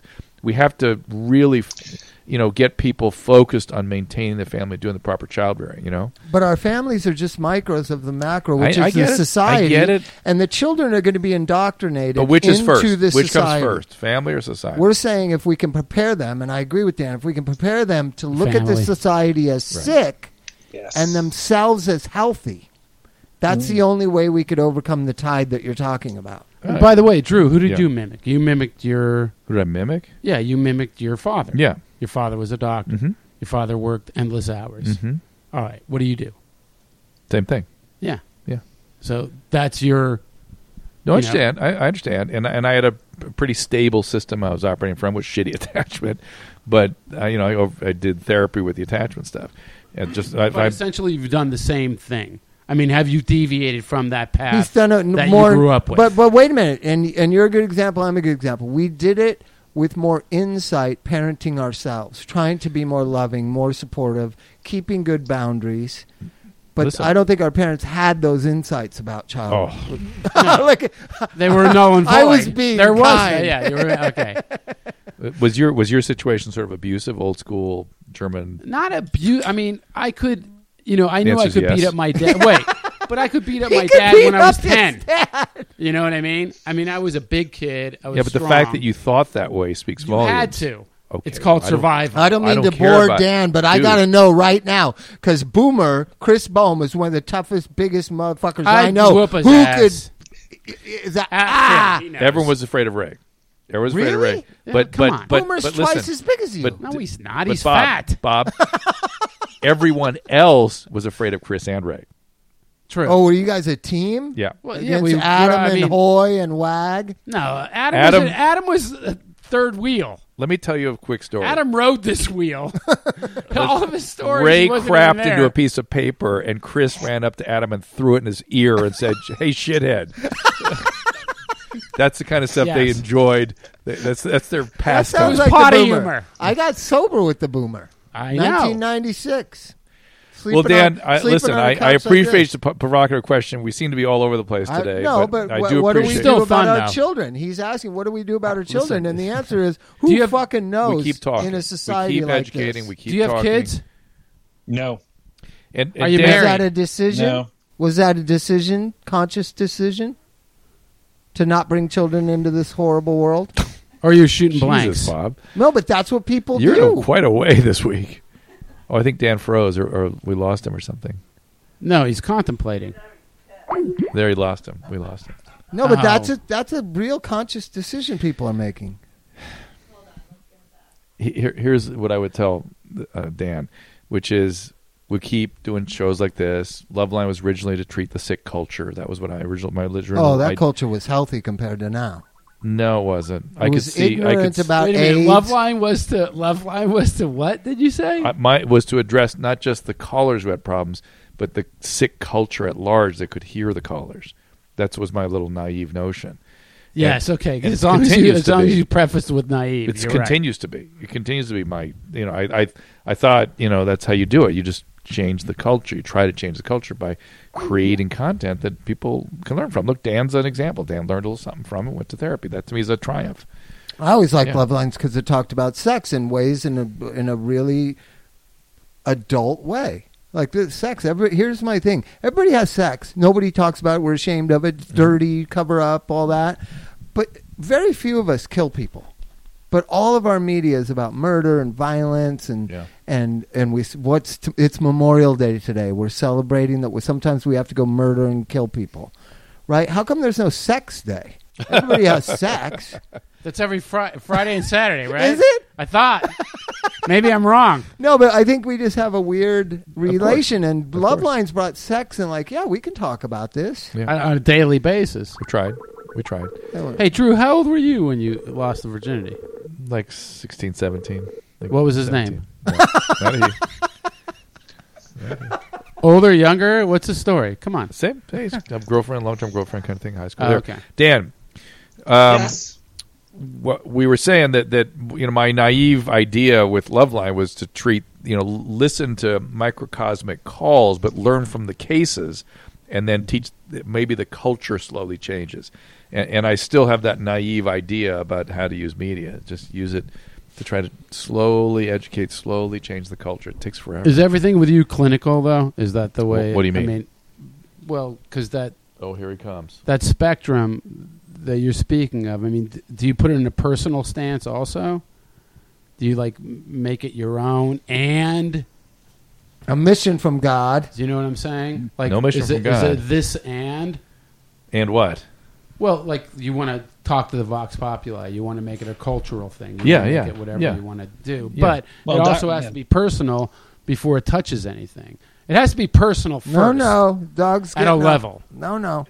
we have to really, you know, get people focused on maintaining the family, doing the proper child rearing. You know, But our families are just micros of the macro, which I- I is get the it. society. I get it. And the children are going to be indoctrinated but which is into first? this Which society. comes first, family or society? We're saying if we can prepare them, and I agree with Dan, if we can prepare them to look at Family. this society as Right. sick Yes. and themselves as healthy, that's the only way we could overcome the tide that you're talking about. And by the way, Drew, who did Yeah. you mimic? You mimicked your Who did I mimic? yeah, you mimicked your father. Yeah. Your father was a doctor. Mm-hmm. Your father worked endless hours. Mm-hmm. All right, what do you do? Same thing. Yeah. Yeah. So that's your No, I You know. understand. I, I understand, and and I had a p- pretty stable system I was operating from with shitty attachment, but uh, you know I, ov- I did therapy with the attachment stuff, and just I, but I, essentially you've done the same thing. I mean, have you deviated from that path He's done it that more. you grew up with? But but wait a minute, and and you're a good example. I'm a good example. We did it with more insight, parenting ourselves, trying to be more loving, more supportive, keeping good boundaries. But Listen. I don't think our parents had those insights about child. oh, Like, they were null and void. I was being there was kind. yeah, you were okay. was your was your situation sort of abusive, old school German? Not abuse. I mean, I could, you know, I knew I answer's could yes. beat up my dad. Wait, but I could beat up He my could dad beat when I was up his ten. dad. You know what I mean? I mean, I was a big kid. I was Yeah, but the strong. fact that you thought that way speaks you volumes. had to. Okay, It's called I don't- survival. I don't I mean don't to care bore about- Dan, but I Dude. got to know right now because Boomer Chris Bohm is one of the toughest, biggest motherfuckers I I'd know. whoop his Who ass. could? Is that Ah, ah? he knows. Everyone was afraid of Ray. Everyone was afraid of Really? Ray. Yeah, but come but on. but Boomer's but twice listen, as big as you. but- No, he's not. but He's Bob, fat. Bob, everyone else was afraid of Chris and Ray. True. Oh, were you guys a team? Yeah. well, yeah, Against we, Adam I and mean, Hoy and Wag. No, Adam. Adam- was, a, Adam was a third wheel. Let me tell you a quick story. Adam rode this wheel. All of his stories. Ray he wasn't crapped even there. into a piece of paper, and Chris ran up to Adam and threw it in his ear and said, "Hey, shithead." That's the kind of stuff they Yes. enjoyed. That's that's their That pastime. sounds was like potty the Boomer. humor. I got sober with the Boomer. I know. nineteen ninety-six. Well, Sleeping Dan, on- I, sleeping listen, on a I, I couch like appreciate this. the p- provocative question. We seem to be all over the place I- today. no, but, I what, do what do we appreciate do Still it. about fun, our though. children? He's asking, what do we do about our children? Listen. And the answer is, who Do you have- fucking knows We keep talking. in a society we keep like educating. this? We keep Do you have talking. kids? No. And, and Are you Dan, Was married? that a decision? No. Was that a decision, conscious decision, to not bring children into this horrible world? Or are you shooting Jesus, blanks? Bob. No, but that's what people You're do. in quite a way this week. Oh, I think Dan froze, or, or we lost him, or something. No, he's contemplating. There, he lost him. We lost him. No, but Oh. that's a that's a real conscious decision people are making. Here, here's what I would tell uh, Dan, which is we keep doing shows like this. Loveline was originally to treat the sick culture. That was what I originally my original. Oh, that I, culture was healthy compared to now. No, it wasn't. I It could was see. I ignorant could. about Wait a minute. AIDS. Loveline was to Loveline was to what did you say? I, my was to address not just the callers who had problems, but the sick culture at large that could hear the callers. That was my little naive notion. yes. Okay. and As it long as you continues as to long be. as you preface with naive, It you're right. continues to be. It continues to be my. You know, I, I I thought you know that's how you do it. You just change the culture. You try to change the culture by creating content that people can learn from. Look, Dan's an example. Dan learned a little something from it. Went to therapy. That to me is a triumph. I always liked Yeah. Love Lines because it talked about sex in ways in a in a really adult way. Like the sex. Every, here's my thing. Everybody has sex. Nobody talks about it. We're ashamed of it. It's dirty. Cover up. All that. But very few of us kill people. But all of our media is about murder and violence and Yeah. and and we what's t- it's Memorial Day today. We're celebrating that. We, sometimes we have to go murder and kill people, right? How come there's no sex day? Everybody has sex. That's every fri- Friday and Saturday, right? Is it? I thought. Maybe I'm wrong. No, but I think we just have a weird relation, and Of Love course. Lines brought sex, and like, yeah, we can talk about this. Yeah. On, on a daily basis. We tried. We tried. Hey, Drew, how old were you when you lost the virginity? Like sixteen, seventeen. Like What was his seventeen. name? Yeah. Not he. Older, younger? What's the story? Come on. Same age. A girlfriend, long-term girlfriend kind of thing. High school. Oh, There. okay. Dan. Um, yes. What we were saying that that you know my naive idea with Loveline was to treat you know listen to microcosmic calls, but learn from the cases, and then teach. Maybe the culture slowly changes, and, and I still have that naive idea about how to use media. Just use it to try to slowly educate, slowly change the culture. It takes forever. Is everything with you clinical though? Is that the way? Wh- what do you mean? I mean, well, because that Oh, here he comes. that spectrum that you're speaking of. I mean, d- do you put it in a personal stance also? Do you like m- make it your own? And A mission from God. do you know what I'm saying? Like, No mission is from it, God. Is it this and? And what? Well, like you want to talk to the Vox Populi, you want to make it a cultural thing. You Yeah, wanna yeah, make it whatever yeah. you want to do. Yeah. But Well, it doc- also has yeah. to be personal before it touches anything. It has to be personal first. No, no, dogs At get a no- level. No, no.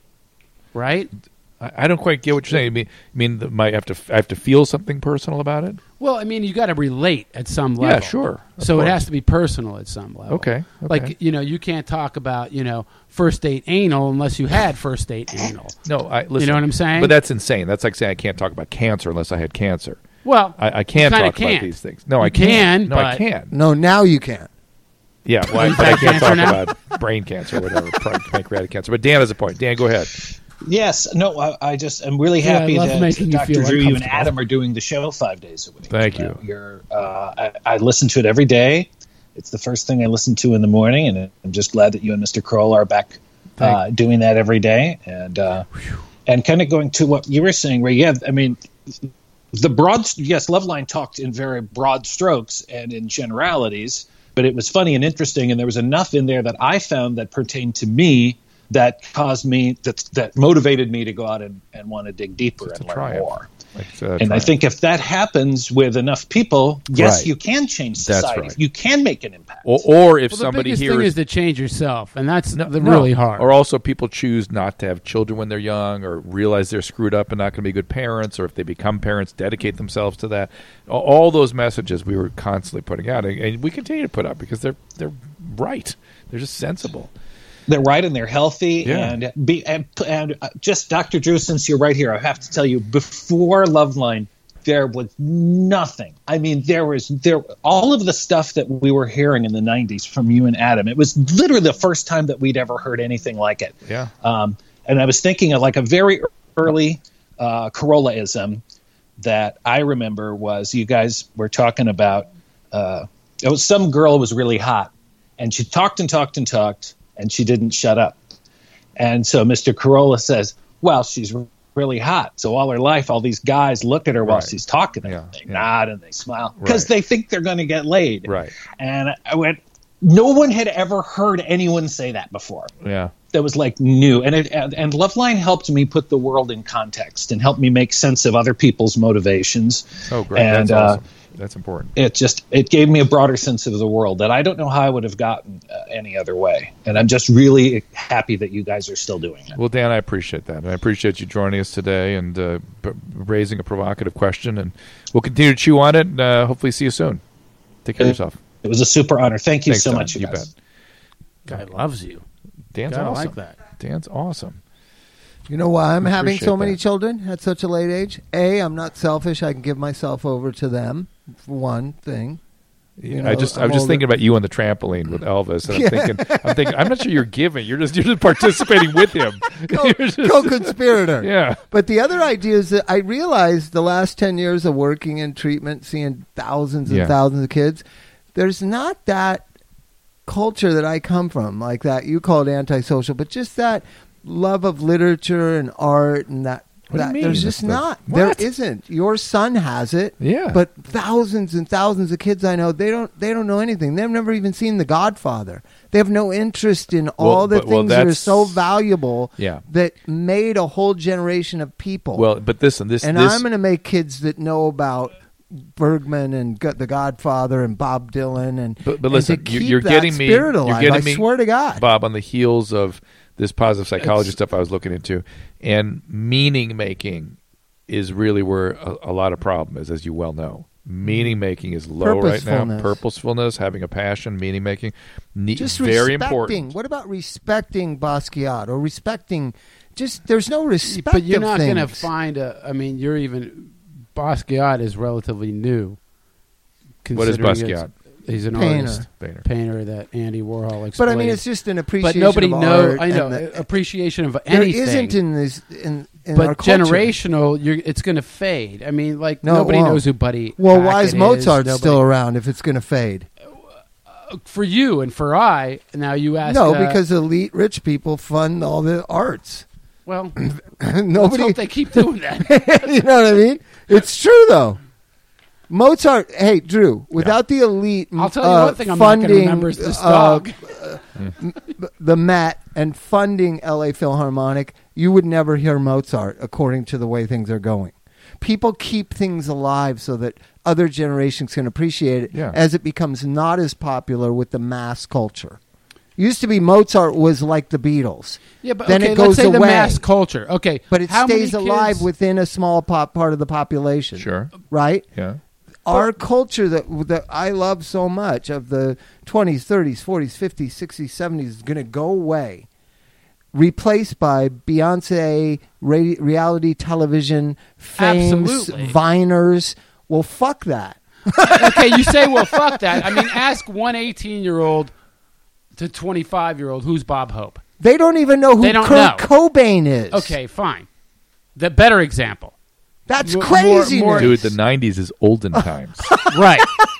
Right? I, I don't quite get what you're saying. You mean, you mean that my, I have to I have to feel something personal about it? Well, I mean, you got to relate at some level. Yeah, sure. Of So it course. has to be personal at some level. Okay, okay. Like, you know, you can't talk about, you know, first date anal unless you had first date anal. No, I listen. You know what I'm saying? But that's insane. That's like saying I can't talk about cancer unless I had cancer. Well, I, I can't you kinda talk about can't. these things. No, You I can't. can, No, I but- can't. No, now you can. Yeah, well, I, You've but I had can't cancer talk now? about brain cancer or whatever, pro- pancreatic cancer. But Dan has a point. Dan, go ahead. Yes, no, I, I just I'm really Yeah, I happy love that making you Doctor feel Drew, you and uncomfortable. Adam are doing the show five days a week. Thank Uh, you. You're, uh, I, I listen to it every day. It's the first thing I listen to in the morning, and I'm just glad that you and Mister Kroll are back uh, doing that every day. And uh, and kind of going to what you were saying, Ray. Yeah, I mean, the broad yes, Loveline talked in very broad strokes and in generalities, but it was funny and interesting, and there was enough in there that I found that pertained to me that caused me that that motivated me to go out and, and want to dig deeper It's and a learn triumph. more. Like, uh, And I triumph. think if that happens with enough people, yes, Right. you can change That's society. right. You can make an impact. or, or if well, the somebody biggest hears thing is to change yourself, and that's No, the no. really hard. Or also people choose not to have children when they're young, or realize they're screwed up and not going to be good parents, or if they become parents, dedicate themselves to that. All- All those messages we were constantly putting out, and- and we continue to put out because they're they're right. They're just sensible. They're right and they're healthy. Yeah. And be and, and uh, just Doctor Drew, since you're right here, I have to tell you, before Loveline, there was nothing. I mean, there was there all of the stuff that we were hearing in the nineties from you and Adam. It was literally the first time that we'd ever heard anything like it. Yeah. Um, and I was thinking of like a very early uh, Corollaism that I remember was you guys were talking about. Uh, it was some girl was really hot, and she talked and talked and talked, and she didn't shut up. And so Mister Corolla says, "Well, she's really hot. So all her life, all these guys look at her while Right. she's talking, and Yeah, they yeah. nod and they smile because Right. they think they're going to get laid." Right. And I went, no one had ever heard anyone say that before. Yeah. That was like new, and it and, and Loveline helped me put the world in context and helped me make sense of other people's motivations. Oh, great. And That's uh, awesome. That's important. it just it gave me a broader sense of the world that I don't know how I would have gotten uh, any other way. And I'm just really happy that you guys are still doing it. Well, Dan, I appreciate that. And I appreciate you joining us today and uh, b- raising a provocative question. And we'll continue to chew on it and uh, hopefully see you soon. Take care of yourself. It was a super honor. Thank you Thanks, so Don. much, you, You guys. bet. Guy loves you. Dan's Gotta awesome. like that. Dan's awesome. You know why I'm having Appreciate so many that. children at such a late age? A, I'm not selfish. I can give myself over to them, for one thing. You know, I just I I'm was just older. thinking about you on the trampoline with Elvis, and I'm Yeah. thinking I'm thinking I'm not sure you're giving. You're just you're just participating with him. Co- You're just- Co-conspirator. Yeah. But the other idea is that I realized the last ten years of working in treatment, seeing thousands and Yeah. thousands of kids, there's not that culture that I come from, like that you call it antisocial, but just that love of literature and art and that. What do you that mean? There's just That's- not. what? There isn't. Your son has it. Yeah. But thousands and thousands of kids I know, they don't. They don't know anything. They've never even seen The Godfather. They have no interest in all the but- well, things that are that's- so valuable. Yeah. That made a whole generation of people. Well, but this and this and this I'm going to make kids that know about Bergman and Go- The Godfather and Bob Dylan and. But, but and listen, to you, keep you're that getting me. spirit You're alive, getting I me, swear to God. Bob, on the heels of this positive psychology stuff I was looking into, and meaning making is really where a, a lot of problem is, as you well know. Meaning making is low right now. Purposefulness. Purposefulness, having a passion, meaning making, ne- Just very respecting. important. What about respecting Basquiat or respecting? Just there's no respect. But you're of not going to things. find a. I mean, you're even. Basquiat is relatively new. What is considering it's- Basquiat? he's an Painter. artist, Painter. painter that Andy Warhol exploited. But I mean, it's just an but appreciation. nobody of knows. art I know and the- appreciation of there anything. isn't in this in, in but our culture. generational, you're, it's going to fade. I mean, like No, it nobody won't. knows who Buddy. Well, why is Hackett Mozart Nobody- still around if it's going to fade? for you and for I? Now you ask. No, uh, because elite rich people fund all the arts. well, let's Nobody, hope they keep doing that. you know what I mean? It's true though. Mozart. Hey, Drew. Without the elite, I'll tell you uh, one thing I'm not funding, going to remember is this uh, dog. the Met and funding L A Philharmonic, you would never hear Mozart. According to the way things are going, people keep things alive so that other generations can appreciate it Yeah. as it becomes not as popular with the mass culture. Used to be Mozart was like the Beatles. Yeah, but then okay, it goes let's say the away. mass culture. Okay, But it how stays many alive kids- within a small pop part of the population. Sure. Right? Yeah. Our culture that that I love so much of the twenties, thirties, forties, fifties, sixties, seventies is going to go away. Replaced by Beyonce, ra- reality television, fames, Absolutely. Viners. Well, fuck that. Okay, you say, well, fuck that. I mean, ask one eighteen-year-old to twenty-five-year-old who's Bob Hope. They don't even know who They don't Kurt know. Cobain is. Okay, fine. The better example. That's More- crazy. more- Dude, the nineties is olden times. Right.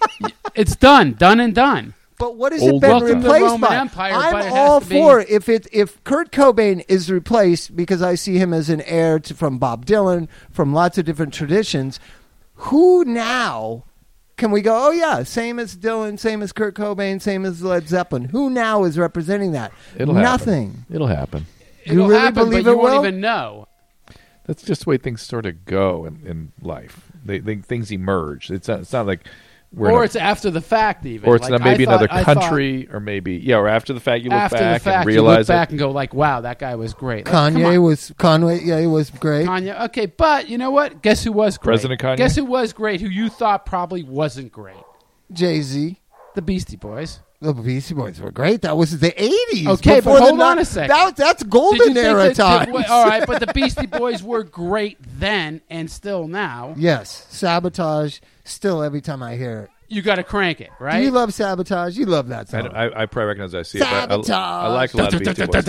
It's done. Done and done. But what has Old it been Welcome to the replaced Roman by? Empire, but it I'm has all to be- for if it if Kurt Cobain is replaced because I see him as an heir to, from Bob Dylan, from lots of different traditions. Who now can we go? Oh yeah, same as Dylan, same as Kurt Cobain, same as Led Zeppelin. Who now is representing that? It'll Nothing. happen. It'll happen. You It'll really happen, believe but you it won't will? even know. That's just the way things sort of go in, in life. They, they things emerge. It's not. It's not like we're. Or in a- it's after the fact, even. or it's Like, not maybe I thought- another I thought country, or maybe yeah, or after the fact you look After back the fact, and you look realize back it. and go like, "Wow, that guy was great." Like, come Kanye on. was Conway. Yeah, he was great. Kanye. Okay, but you know what? Guess who was great? President Kanye? Guess who was great? Who you thought probably wasn't great? Jay Z. The Beastie Boys. The Beastie Boys were great. That was the eighties. Okay, before but the hold on ni- a second. That, that's Did you golden think era that- times. that- wait, all right, but the Beastie Boys were great then and still now. Yes, Sabotage. Still, every time I hear it, You got to crank it, right? do you love Sabotage? You love that I, song. I, I probably recognize. I see it. But I, Sabotage. I like a lot of Beastie Boys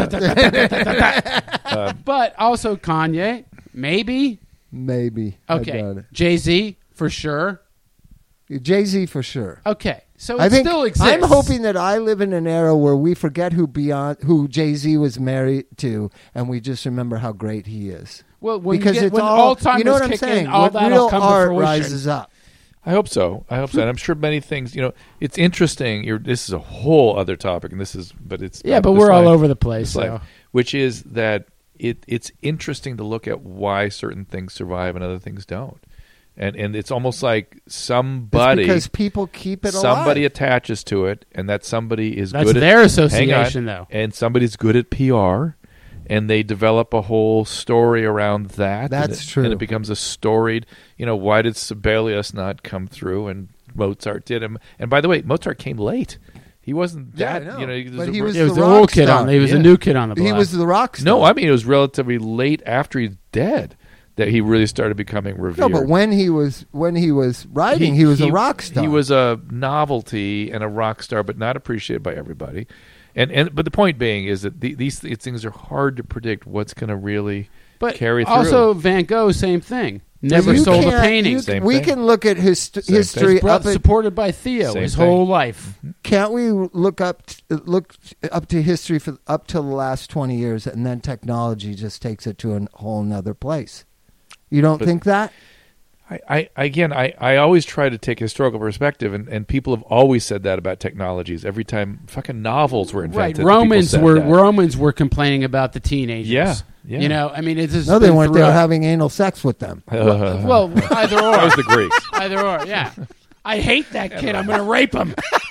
songs. but also Kanye, maybe. Maybe. I doubt Okay, it. Jay Z for sure. Jay Z for sure. Okay, so it I think still exists. I'm hoping that I live in an era where we forget who Beyond, who Jay Z was married to, and we just remember how great he is. Well, when because you get, it's when all, Alzheimer's you know what I'm kick in, saying. all When that'll real come to art fruition. rises up. I hope so. I hope so. And I'm sure many things. You know, it's interesting. You're, this is a whole other topic, and this is, but it's Yeah, about but this we're all life- over the place. this So. life, which is that it it's interesting to look at why certain things survive and other things don't, and and it's almost like It's somebody because people keep it somebody alive. attaches to it, and that somebody is That's good. their at, association, hang on, though. and somebody's good at P R. And they develop a whole story around that. That's and it, true. And it becomes a storied, you know, why did Sibelius not come through and Mozart did him? And by the way, Mozart came late. He wasn't Yeah, I that, know. you know. He was But a he re- was It was the the rock old kid star. on. He was Yeah. a new kid on the block. He was the rock star. No, I mean, it was relatively late after he's dead that he really started becoming revered. No, but when he was when he was writing, he, was a rock star. He was a novelty and a rock star, but not appreciated by everybody. And and but the point being is that the, these, these things are hard to predict what's going to really But carry through. also Van Gogh, same thing. Never You sold a can't- painting. you- Same we thing. can look at his Same thing. history His bro- up at, supported by Theo Same his thing. whole life. can't we look up t- look up to history for up till the last twenty years, and then technology just takes it to a whole nother place? You don't But- think that? I, I again, I, I always try to take a historical perspective, and, and people have always said that about technologies. Every time fucking novels were Right. invented, people Romans said were that. Romans were complaining about the teenagers. Yeah, yeah. You know, I mean, it's just No, they been weren't. They were throughout- having anal sex with them. Well, either or. that was the Greeks. Either or, yeah. I hate that kid. I'm going to rape him.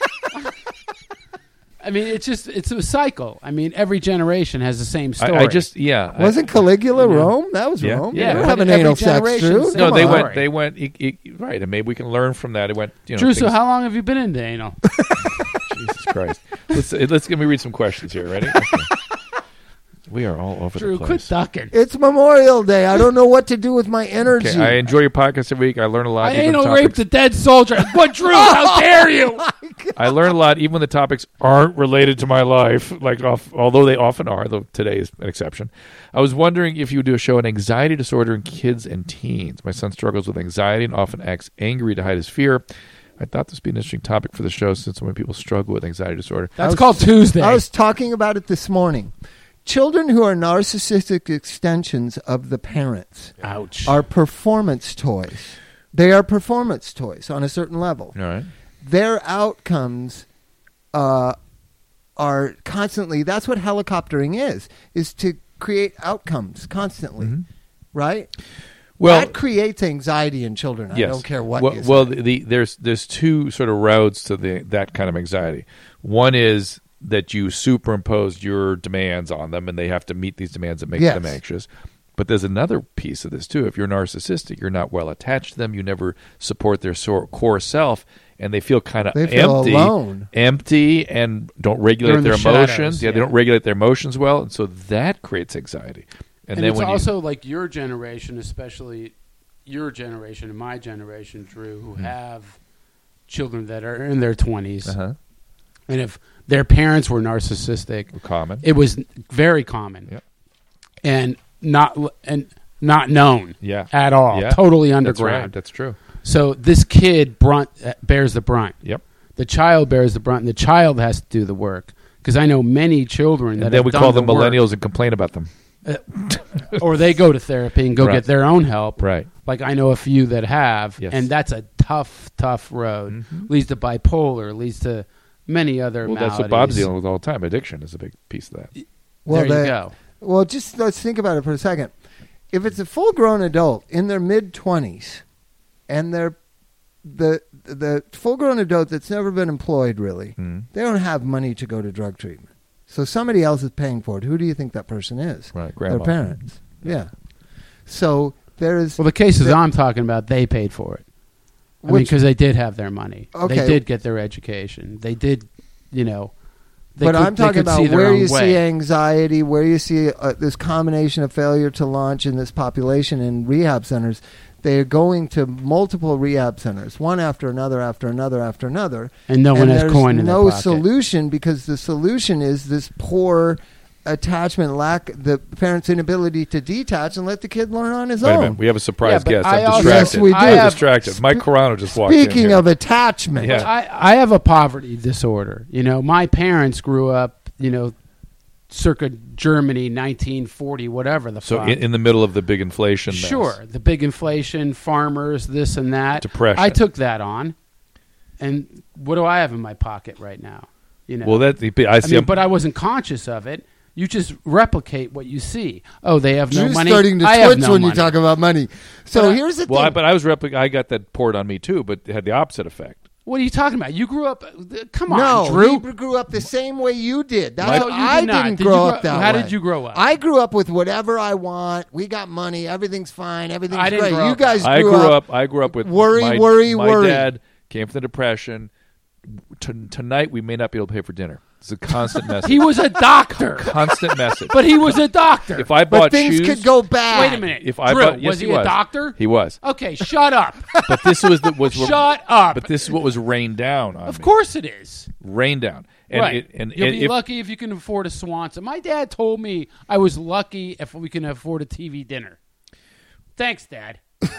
I mean, it's just, it's a cycle. I mean, every generation has the same story. I, I just yeah. I- Wasn't Caligula you know. Rome? That was Yeah. Rome. Yeah, They were but having every anal sex, generation Drew. said- no, Come they on. went. They went. e- e- right, and maybe we can learn from that. It went. You know, Drew, so things- how long have you been into anal? Jesus Christ. Let's let's let me read some questions here. Ready? Okay. We are all over Drew, the quit place. ducking. It's Memorial Day. I don't know what to do with my energy. Okay, I enjoy your podcast every week. I learn a lot. I even anal the raped topics- a dead soldier. What, Drew? How dare you? I learn a lot, even when the topics aren't related to my life. Like, off, although they often are, though today is an exception. I was wondering if you would do a show on anxiety disorder in kids and teens. My son struggles with anxiety and often acts angry to hide his fear. I thought this would be an interesting topic for the show since so many people struggle with anxiety disorder. That's was- called Tuesday. I was talking about it this morning. Children who are narcissistic extensions of the parents Ouch. are performance toys. They are performance toys on a certain level. All right. Their outcomes uh, are constantly, that's what helicoptering is, is to create outcomes constantly, Mm-hmm. right? Well, that creates anxiety in children. I yes. don't care what Well, you well say. the, the, there's there's two sort of routes to the that kind of anxiety. One is that you superimpose your demands on them, and they have to meet these demands that make Yes. them anxious. But there's another piece of this too. If you're narcissistic, you're not well attached to them. You never support their sor- core self, and they feel kind of They feel empty, alone. empty, and don't They're regulate in the their shadows, emotions. Yeah, they yeah. don't regulate their emotions well, and so that creates anxiety. And, And, then it's when also like your generation, especially your generation and my generation, Drew, Hmm. who have children that are in their twenties. you, uh-huh, And if their parents were narcissistic, common, it was very common. Yep. And not and not known yeah, at all. Yeah. Totally That's underground. right. That's true. So this kid brunt, uh, bears the brunt. Yep. The child bears the brunt, and the child has to do the work. Because I know many children that And then have we done call them the work, millennials and complain about them. or they go to therapy and go Right. get their own help. Right. Like I know a few that have, Yes. and that's a tough, tough road. Mhm. Leads to bipolar, leads to many other Well, maladies. that's what Bob's dealing with all the time. Addiction is a big piece of that. Well, there you they- go. Well, just let's think about it for a second. If it's a full-grown adult in their mid-twenties, and they're the the full-grown adult that's never been employed, really, Mhm. they don't have money to go to drug treatment. So somebody else is paying for it. Who do you think that person is? Right, grandma. Their parents. Yeah. So there is. Well, the cases the- I'm talking about, they paid for it. I mean, Which- because they did have their money. Okay. They did get their education. They did, you know. They but could- I'm they talking could about see their where own you way. see anxiety, where you see uh, this combination of failure to launch in this population in rehab centers. They are going to multiple rehab centers, one after another, after another, after another. And no one has there's coin in their no pocket. solution, because the solution is this poor attachment, lack the parent's inability to detach and let the kid learn on his Wait a own. minute. We have a surprise Yeah, but guest. I I'm also- distracted. Yes, we do. I'm I have- distracted. Mike Carano just walked in Speaking here. of attachment, Yeah. I, I have a poverty disorder. You know, my parents grew up, you know, circa Germany, nineteen forty, whatever the So fuck. in, in the middle of the big inflation mess. Sure, the big inflation, farmers, this and that. Depression. I took that on, and what do I have in my pocket right now? You know, Well, that I I see. mean, but I wasn't conscious of it. You just replicate what you see. Oh, they have no Drew's money. starting to I have twitch no when money. you talk about money. So But I- here's the well, I, thing. but I was replic- I got that poured on me too, but it had the opposite effect. What are you talking about? You grew up. Come on, no, Drew. he grew up the same way you did. That's My- how No, you I did not. didn't Did you grow grow- up that how way. did you grow up? I grew up with whatever I want. We got money. Everything's fine. Everything's I didn't great. grow You up guys that I grew, grew up. up. I grew up with worry, my, worry, my worry. dad came from the Depression. T- tonight we may not be able to pay for dinner. It's a constant message. He was a doctor, constant message. but he was a doctor. if I But bought things shoes, could go bad. Wait a minute. If I Drew, bought, yes, was he, he a was. doctor? He was. Okay, shut up. But this was the was Shut up. But this is what was rained down on Of me. course it is. Rained down. And right. It, and You'll and be if, lucky if you can afford a Swanson. My dad told me I was lucky if we can afford a T V dinner. Thanks, Dad.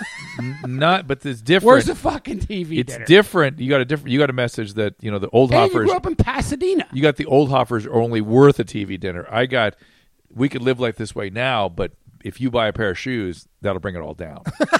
not, but it's different. Where's the fucking T V it's dinner? different. You got a different. You got a message that you know the old Hey, you Hoffers. grew up in Pasadena. You got the old Hoffers are only worth a T V dinner. I got. We could live like this way now, but if you buy a pair of shoes, that'll bring it all down.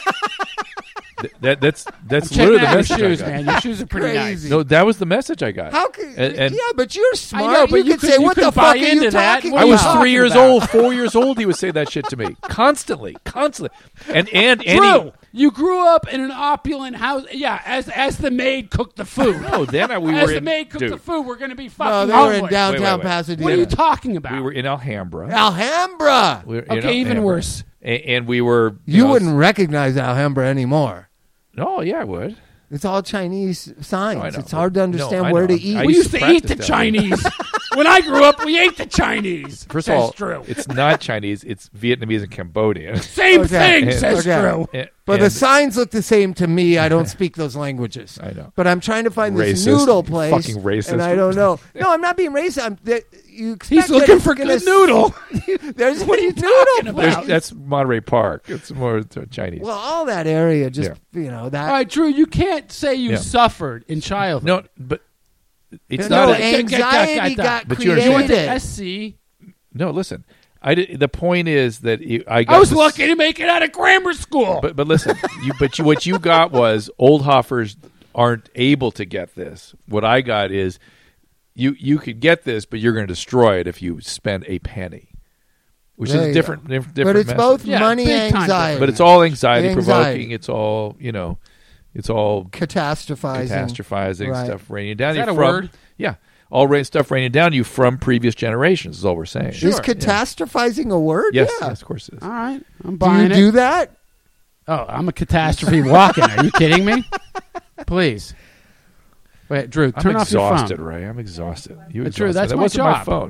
Th- that that's that's Checking literally the out your message shoes, I got. man. Your shoes are pretty nice. Crazy. No, that was the message I got. How could? And- and- yeah, but you're smart. I know, but you could could- say, you "What could the buy fuck are you into that. talking What I are you was about?" three talking years about? old, four years old. He would say that shit to me constantly, constantly. And and Drew, any you grew up in an opulent house. Yeah, as as the maid cooked the food. no, then I, we as were the in, maid cooked dude, the food, we're going to be No, fucking they were in homeless. downtown Wait, wait, wait. Pasadena. What are you talking about? we were in Alhambra. Alhambra. We were in Okay, even Alhambra. worse. And, and we were. You know, wouldn't recognize Alhambra anymore. No, yeah, I would. It's all Chinese signs. No, I know, it's hard to but- understand no, I where know. to eat. I we used used to to eat practice the down there. Chinese. when I grew up, we ate the Chinese. First says of all, Drew. it's not Chinese. It's Vietnamese and Cambodian. Same Okay. thing, And- says Okay. Drew. And- But the and- signs look the same to me. I don't speak those languages. I know. But I'm trying to find this Racist. noodle place. Fucking racist. And I don't know. No, I'm not being racist. I'm, th- you expect He's that looking it's for gonna good noodle. s- There's What are you noodle talking place. about? There's- that's Monterey Park. It's more t- Chinese. Well, all that area, just Yeah. you know that. All right, Drew, you can't say you Yeah. suffered in childhood. no, but it's no, not. A, get- get- get- anxiety get- got But you created. You went to understand. S C. no, listen. I did, the point is that you, I got I was this- lucky to make it out of grammar school. But but listen, you but you, what you got was Oldhoffers aren't able to get this. What I got is you you could get this, but you're going to destroy it if you spend a penny, which There is you a different diff- different. but it's message. both Yeah, money big time anxiety. But it's all anxiety, Anxiety. provoking. It's all you know. It's all catastrophizing. catastrophizing Right. stuff raining down. Is you that a from, word? Yeah, all rain stuff raining down you from previous generations. Is all we're saying. Is Sure. catastrophizing a word? Yes, yeah. yes, of course it is. All right, I'm Do you buying it. do that? Oh, I'm a catastrophe walking. Are you kidding me? Please. Wait, Drew, I'm turn off your exhausted, phone. Ray. I'm exhausted. You But exhausted. Drew, that's that my wasn't my job. phone.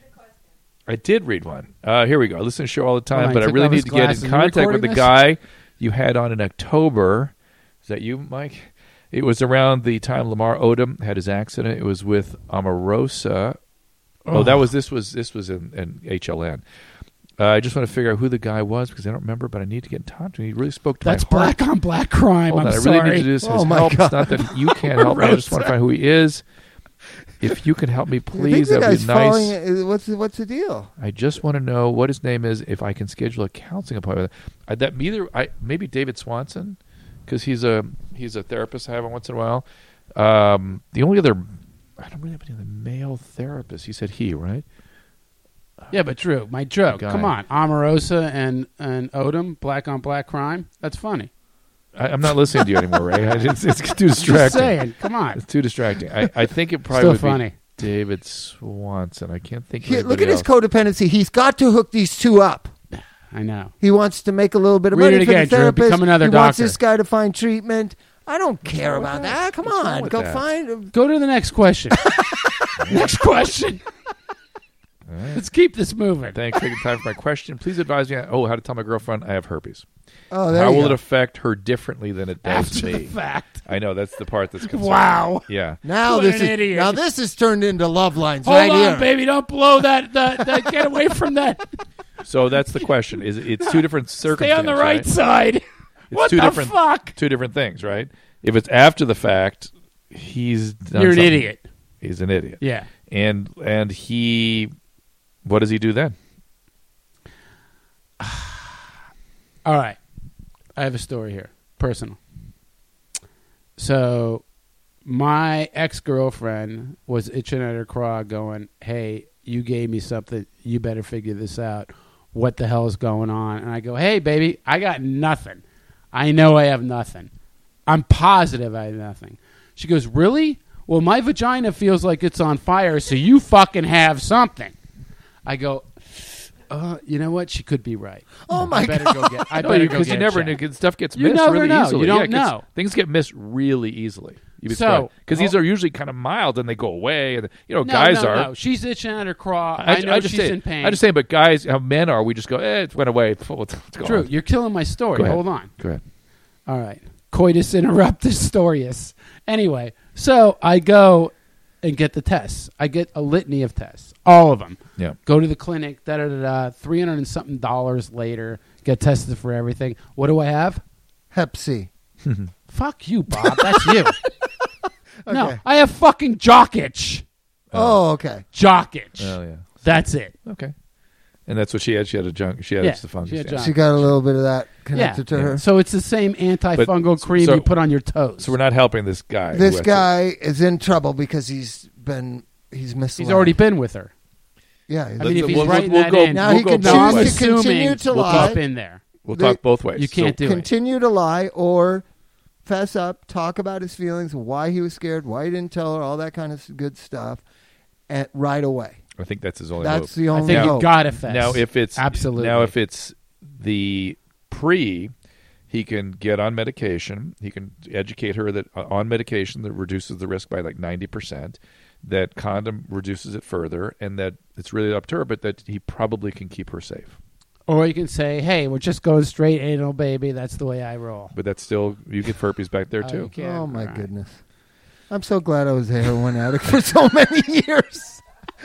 I did read one. Uh, here we go. I listen to the show all the time, Hold on, but I he took really off need his to get glasses. in Are you contact with recording the this? guy you had on in October. Is that you, Mike? It was around the time Lamar Odom had his accident. It was with Omarosa. Oh, that was this was this was in, in H L N. Uh, I just want to figure out who the guy was because I don't remember, but I need to get in touch with him. He really spoke to That's my heart. black on black crime. Hold I'm on, I sorry. really need to do this. Oh, His my help. God. It's not that you can't help me. I just want to find who he is. If you can help me, I think please, the that'd guy's be nice. following. uh, What's the, what's the deal? I just want to know what his name is. If I can schedule a counseling appointment, I, that either I maybe David Swanson, because he's a he's a therapist I have once in a while. Um, the only other I don't really have any other male therapist. You said he, right? Yeah, but Drew, my joke. Guy. Come on, Omarosa and and Odom, black on black crime. That's funny. I, I'm not listening to you anymore, Ray. I, it's, it's too Just distracting. saying. Come on. It's too distracting. I, I think it probably Still would funny. be David Swanson. I can't think of He- look anybody at his else. codependency. He's got to hook these two up. I know. He wants to make a little bit of Read money it for again, the Drew. therapist. Become another he wants doctor. this guy to find treatment. I don't care wrong with about that? that. Come What's wrong on, with go that? find. Go to the next question. Next question. Let's keep this moving. Thanks for taking time for my question. Please advise me. Oh, how to tell my girlfriend I have herpes. Oh, there How you will go. it affect her differently than it does After me? the fact. I know that's the part that's concerning. Wow. Yeah. Now What this an is idiot. now this is turned into love lines Hold right on, here. baby. Don't blow that, that, that. Get away from that. So that's the question. Is it's two different Stay circumstances? on the right side. It's What two the different, fuck? Two different things, right? If it's after the fact, he's done You're an something- idiot. He's an idiot. Yeah. And and he, what does he do then? All right. I have a story here. Personal. So, my ex-girlfriend was itching at her craw going, hey, you gave me something. You better figure this out. What the hell is going on? And I go, hey, baby, I got nothing. I know I have nothing. I'm positive I have nothing. She goes, really? Well, my vagina feels like it's on fire, so you fucking have something. I go, uh, you know what? She could be right. Oh, my I better God. Go get, I No, better go because get you never checked. know. Stuff gets You missed never really know. easily. You don't Yeah, it gets- know. Things get missed really easily. You'd be So- surprised. Because these oh. are usually kind of mild and they go away. And you know, No, guys no, are. no. She's itching at her craw. I, I, know I just she's say, in pain. I just say, but guys, how men are, we just go, eh, it went away. What's, what's going Drew, on? you're killing my story. Go ahead. Hold on. Go ahead. All right. Coitus interruptus storius. Anyway, so I go and get the tests. I get a litany of tests, all of them. Yeah. Go to the clinic, da da da da. Three hundred and something dollars later, get tested for everything. What do I have? Hep C. Fuck you, Bob. That's you. No, Okay. I have fucking jock itch. Oh, okay. Jock itch. Oh, yeah. That's it. Okay. And that's what she had. She had a junk. She had Yeah, the fungus. she had yeah. junk. She got a little bit of that connected yeah. to her. So it's the same antifungal But- cream so- you put on your toes. So we're not helping this guy. who This has to- guy is in trouble because he's been he's misled. He's already been with her. Yeah. he's- I mean, if he's we'll, writing we'll that go, in- Now we'll he go can both choose ways. to continue to we'll lie. up in there. We'll They- talk both ways. You can't So- do it. continue to lie or fess up, talk about his feelings, why he was scared, why he didn't tell her, all that kind of good stuff, and right away. I think that's his only That's move. the I only think hope. you got to fess. Now, if it's absolutely now if it's the pre, he can get on medication. He can educate her that uh, on medication that reduces the risk by like ninety percent. that condom reduces it further, and that it's really up to her, but that he probably can keep her safe. Or you can say, hey, we're just going straight anal, baby. That's the way I roll. But that's still, you get herpes back there, Oh, too. you can. Oh, my Right. goodness. I'm so glad I was a heroin addict for so many years.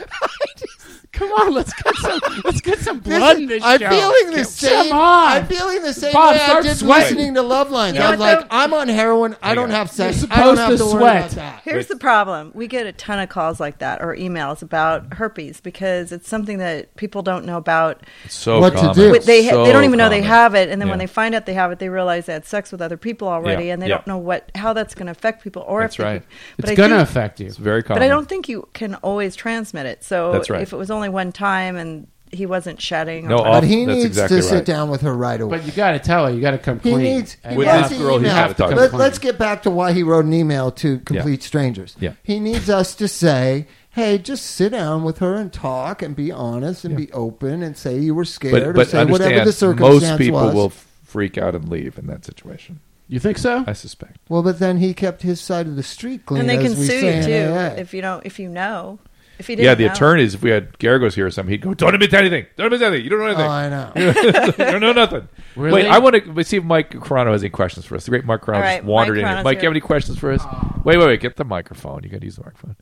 Come on, let's get some. Let's get some blood in this I'm show. feeling the Come same. on. I'm feeling the same Bob, way I start did sweating. listening to Love Lines. You know I was what, like, though? I'm on heroin. I Hang don't on. have sex. You're I don't have supposed to to worry sweat. about that. Here's the problem. We get a ton of calls like that or emails about herpes because it's something that people don't know about. It's so What to common. do. Wait, They, So they don't even know they common. have it, and then when Yeah. they find out they have it, they realize they had sex with other people already, Yeah, and they yeah. don't know what how that's going to affect people or That's if they right. could- But It's I going to think- affect you. It's very common. But I don't think you can always transmit it. So That's right. if it was only one time and he wasn't shedding, or No, whatever- off- But he That's needs exactly to sit right. down with her right away. But you got to tell her. You got to come He clean. needs. And With he this has to girl, he's email. gotta talk Let, to let's get back to why he wrote an email to complete strangers. Yeah. He needs us to say, "Hey, just sit down with her and talk and be honest and be open and say you were scared But, or but say whatever the understand, circumstance most people was." will f- freak out and leave in that situation. You think so? I suspect. Well, but then he kept his side of the street clean. and they as can we sue say you in too A A. if you don't if you know if he didn't. Yeah, the know. attorneys, if we had Garagos here or something, he'd go, don't admit to anything. Don't admit to anything. You don't know Oh, anything. I know. you don't know nothing. Really? Wait, I want to see if Mike Carano has any questions for us. The great Mark Carano All just right, wandered Mike in here. Carano's Mike, you here. have any questions for us? Wait, wait, wait. Get the microphone. You got to use the microphone.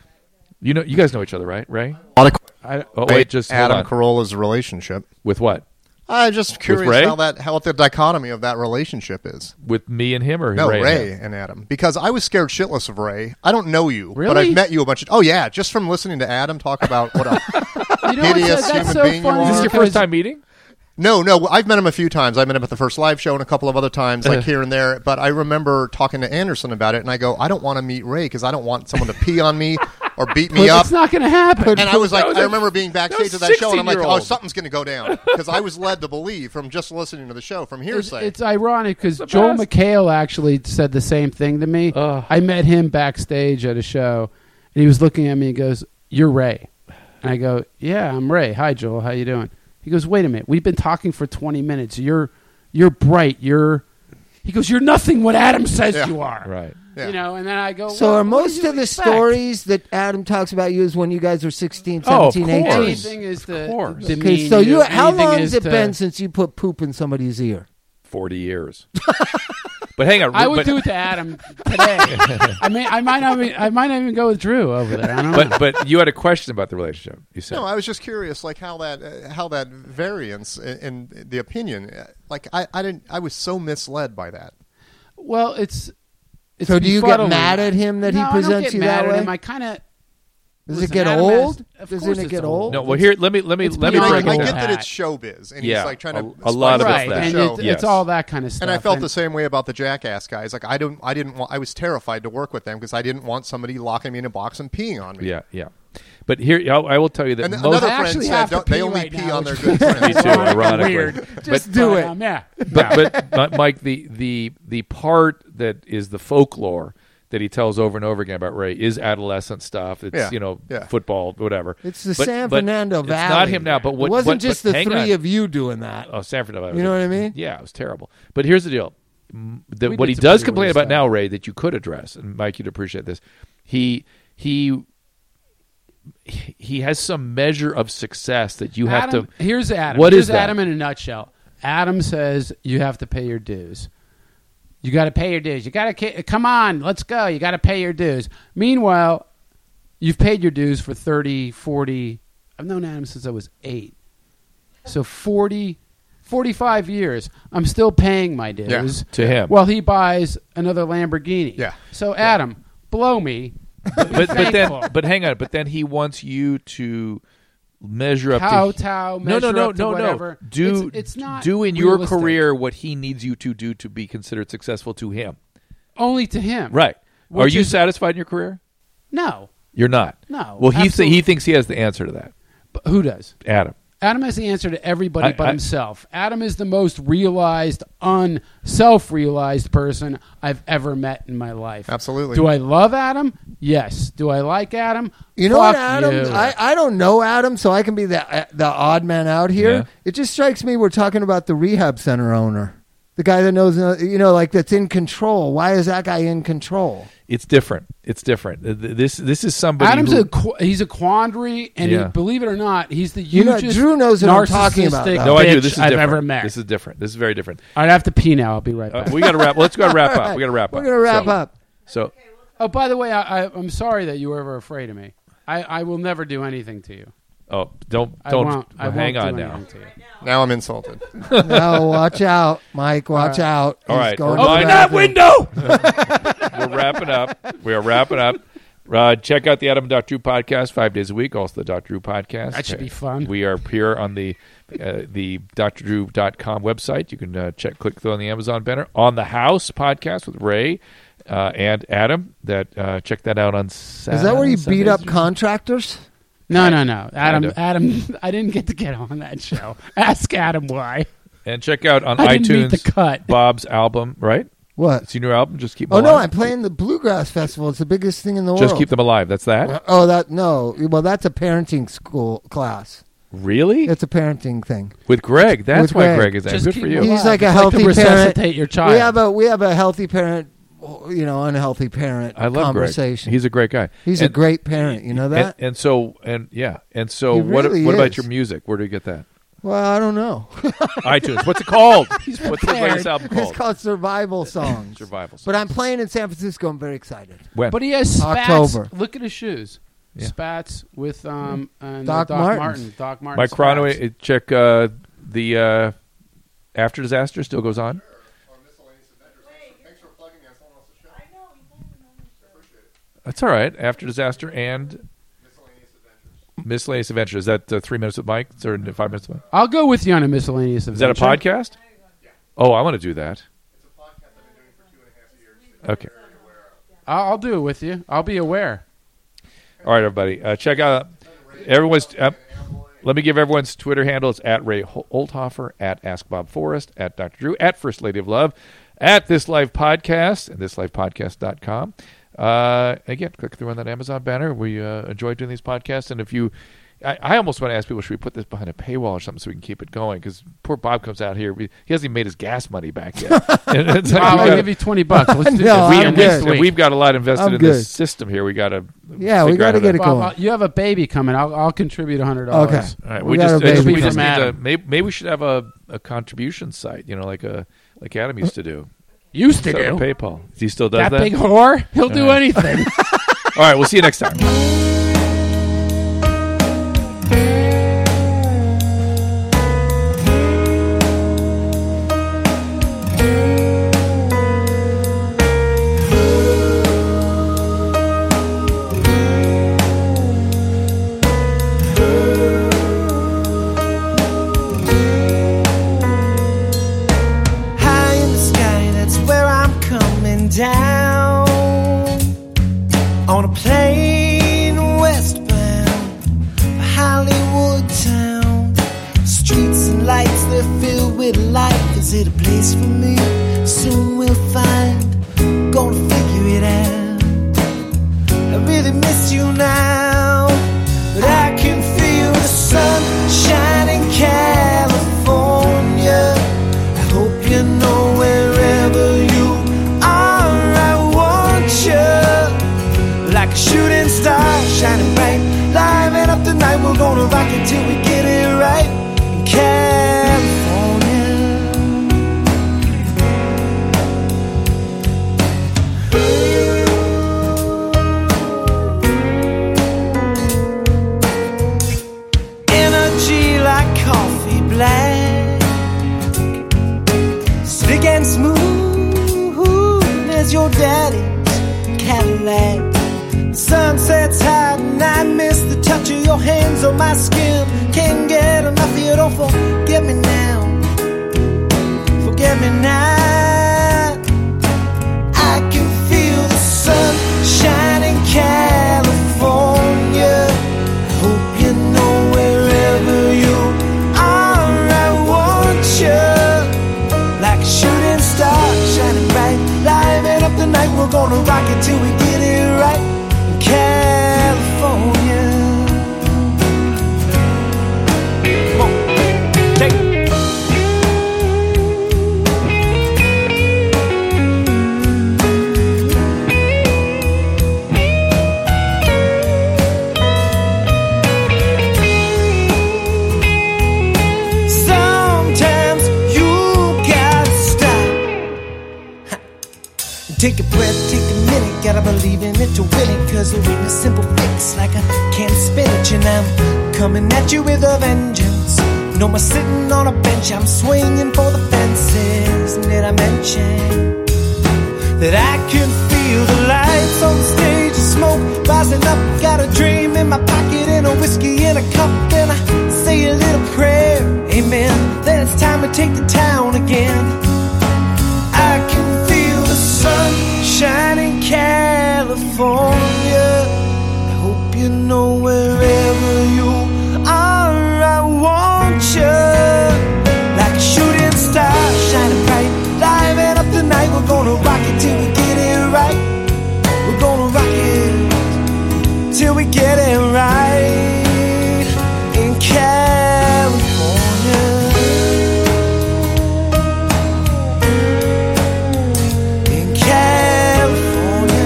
You know, you guys know each other, right? Ray? A lot of I, oh, wait, just hold Adam on. Carolla's relationship. With what? I'm just curious Ray? how that how what the dichotomy of that relationship is. With me and him or No, Ray? Ray, and him? and Adam, because I was scared shitless of Ray. I don't know you, but Really? I've met you a bunch of. Oh yeah, just from listening to Adam talk about what a You know what's- hideous that's human so being you funny Is this are. your because- first time meeting? No, no, I've met him a few times. I met him at the first live show and a couple of other times, like here and there. But I remember talking to Anderson about it, and I go, I don't want to meet Ray because I don't want someone to pee on me or beat me But up. it's not going to happen. And I was like, was I a- remember being backstage that at was that show, and I'm like, oh, sixteen-year-old. something's going to go down because I was led to believe from just listening to the show from It's, hearsay. it's ironic because the Joel best. McHale actually said the same thing to me. Ugh. I met him backstage at a show, and he was looking at me and goes, "You're Ray." And I go, "Yeah, I'm Ray. Hi, Joel. How you doing?" He goes, "Wait a minute. We've been talking for twenty minutes. You're, you're bright. You're." He goes, "You're nothing what Adam says Yeah. you are." Right. Yeah. You know, and then I go, So well, are what most did you of the expect? stories that Adam talks about you is when you guys were sixteen, Oh, of seventeen, course. eighteen? Anything is to course. demean Okay, so you, how Anything long is has it to- been since you put poop in somebody's ear? forty years. But hang on. I would but, do it to Adam today. I mean, I might not. Be, I might not even go with Drew over there. I don't know. But but you had a question about the relationship. You said No, I was just curious, like how that uh, how that variance in, in the opinion. uh, Like I, I didn't. I was so misled by that. Well, it's. it's So do you get befuddling. mad at him that he No, I presents don't get you mad that at way? him. I kind of. Does Listen, it get Adam old? has- of Doesn't course it it's get old. old? no. Well, here let me let me It's let me I, break I it get down. that it's showbiz, and Yeah, he's like trying to. a- a lot of spice it's up Right, the that. and show. it, Yes. it's all that kind of stuff. And I felt and- the same way about the Jackass guys. Like I don't, I didn't want. I was terrified to work with them because I didn't want somebody locking me in a box and peeing on me. Yeah, yeah. But here, I'll, I will tell you that And most. another I friend actually said have to don't, they pee only right pee now, on their which good is friends. Me too, ironically. Weird. Just do But, it. um, yeah. but but Mi- Mike, the the the part that is the folklore that he tells over and over again about Ray is adolescent stuff. It's Yeah, you know yeah. football, whatever. It's the But- San but Fernando it's Valley. not him now, but what it wasn't what- just but the hang three on. of you doing that. Oh, San Fernando Valley. You know what I mean? Yeah, it was terrible. But here's the deal: M- the, We what did he some does pretty complain weird about stuff. now, Ray, that you could address, and Mike, you'd appreciate this. He he he has some measure of success that you have Adam, to. Here's Adam. What here's is that? Adam in a nutshell. Adam says you have to pay your dues. You got to pay your dues. You got to come on. Let's go. You got to pay your dues. Meanwhile, you've paid your dues for thirty, forty. I've known Adam since I was eight. So forty, forty-five years. I'm still paying my dues. To him. While he buys another Lamborghini. Yeah. So Adam, blow me. but but then thankful. but hang on. But then he wants you to measure up to Kowtow, no no measure no up to no whatever. no do It's- it's not do in your realistic. career what he needs you to do to be considered successful to him. Only to him. Right. Are Which you is- satisfied in your career? No. You're not. No, Well, he th- absolutely. he thinks he has the answer to that. But who does? Adam. Adam has the answer to everybody I- but I- himself. Adam is the most realized, un-self-realized person I've ever met in my life. Absolutely. Do I love Adam? Yes. Do I like Adam? You know Fuck what, Adam? you. I, I don't know Adam, so I can be the uh, the odd man out here. Yeah. It just strikes me we're talking about the rehab center owner. The guy that knows, uh, you know, like that's in control. Why is that guy in control? It's different. It's different. Uh, th- This this is somebody. Adam's who, a qu- he's a quandary, and Yeah. he, believe it or not, he's the You know, hugest Drew knows what I'm talking about, narcissistic though. no, I do. bitch This is I've different. ever met. This is different. This is very different. I'd have to pee now. I'll be right Uh, back. we got to wrap. Let's go to wrap up. We got to wrap We're up. gonna wrap So- up. So Oh, by the way, I, I, I'm sorry that you were ever afraid of me. I, I will never do anything to you. oh, don't I don't won't. I well, hang won't on do now. anything to you. Now I'm insulted. No, watch out, Mike. Watch out. All He's right. going Open to the that bathroom. We're wrapping up. We are wrapping up. Uh, check out the Adam and Doctor Drew podcast five days a week. Also the Doctor Drew podcast. That should be fun. We are here on the uh, the d r drew dot com website. You can uh, check, click through on the Amazon banner. On the House podcast with Ray uh, and Adam. That uh, check that out on Saturday. Is that where you beat up contractors? No, no, no. Adam, Kinda. Adam, I didn't get to get on that show. Ask Adam why. And check out on I didn't iTunes meet the cut. Bob's album. Right, What? it's your new album. Just keep. Oh them no, alive. I'm playing the Bluegrass Festival. It's the biggest thing in the Just world. keep them alive. That's that. Oh, that no. Well, that's a parenting school class. Really? It's a parenting thing. With Greg. That's With why Greg. Greg is there. Just Good keep for them you. alive. He's like a It's healthy to parent. resuscitate your child. We have a we have a healthy parent, you know, unhealthy parent I love conversation. Greg. He's a great guy. He's a And- great parent. You know that? And, and so and yeah, and so He what? really what about is. your music? Where do you get that? Well, I don't know. iTunes. What's it called? What's the latest album It's called? called Survival Songs. Survival. But I'm playing in San Francisco. I'm very excited. When? But he has spats. October. Look at his shoes. Yeah. Spats with um and Doc uh, Doc Martens. Martin. Doc Martin. Mike spats. Cronaway. uh, Check uh, the uh, After Disaster still goes on. That's all right. After Disaster and Miscellaneous Adventures. Is that uh, three minutes with Mike or five minutes with Mike? I'll go with you on a miscellaneous Is that a adventure. podcast? Oh, I want to do that. Okay. I'll, I'll do it with you. I'll be aware. All right, everybody. Uh, check out everyone's. Uh, let me give everyone's Twitter handle. It's at Ray Olthofer, at Ask Bob Forrest, at Doctor Drew, at First Lady of Love, at This Life Podcast, and this life podcast dot com. Uh, again, click through on that Amazon banner. We uh, enjoy doing these podcasts. And if you, I, I almost want to ask people, should we put this behind a paywall or something so we can keep it going? Because poor Bob comes out here. We, he hasn't even made his gas money back yet. And it's like we I'll gotta- give you twenty bucks. Let's do No, this. I'm and good. we, and we've got a lot invested I'm in good. this system here. We got to Yeah, we got to get it Bob, going. I'll- you have a baby coming. I'll, I'll contribute a hundred dollars. Okay. All right, We we, got just, a I just- baby we just coming. need to, Adam. maybe, maybe we should have a, a contribution site, you know, like a like Adam used to do. Used to Set up do. PayPal. He still does That that. big whore. He'll do Yeah. anything. All right, we'll see you next time. High in the sky, that's where I'm coming down. On a plane westbound for Hollywood town. Streets and lights, they're filled with life. Is it a place for me? Soon we'll find. Gonna figure it out. I really miss you now, but I can feel the sun shining California. I hope you know wherever you are, I want you. Like a shooting star, shining bright, liven up the night. We're gonna rock it till we get it right in California. Energy like coffee black, slick and smooth as your daddy's Cadillac. The sun sets high and I miss the touch of your hands on my skin. Can't get enough of you, don't forget me now. Forget me now. I can feel the sun shining California. I hope you know wherever you are, I want you. Like a shooting star, shining bright, liven up the night. We're gonna rock it till we get it right in California. Come on, take it. believe in it to win it, cause there ain't a simple fix like a can of spinach. And I'm coming at you with a vengeance. No more sitting on a bench, I'm swinging for the fences. And did I mention that I can feel the lights on the stage of smoke rising up? Got a dream in my pocket and a whiskey in a cup, and I say a little prayer, amen. Then it's time to take the town again. I can feel the sun shining California. I hope you know wherever you are, I want you. Like a shooting star shining bright, live and up the night. We're gonna rock it till we get it right. We're gonna rock it till we get it right. In California, in California.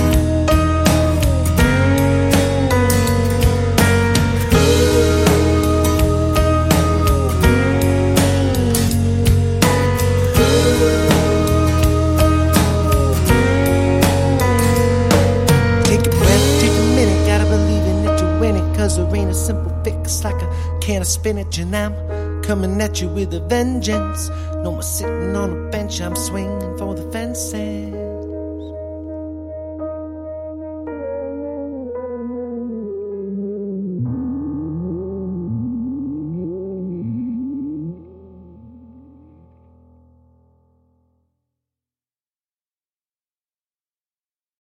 Take a breath, take a minute, gotta believe in it to win it, cause there ain't a simple fix like a can of spinach. And I'm coming at you with a vengeance. No more sitting on a bench, I'm swinging for the fences.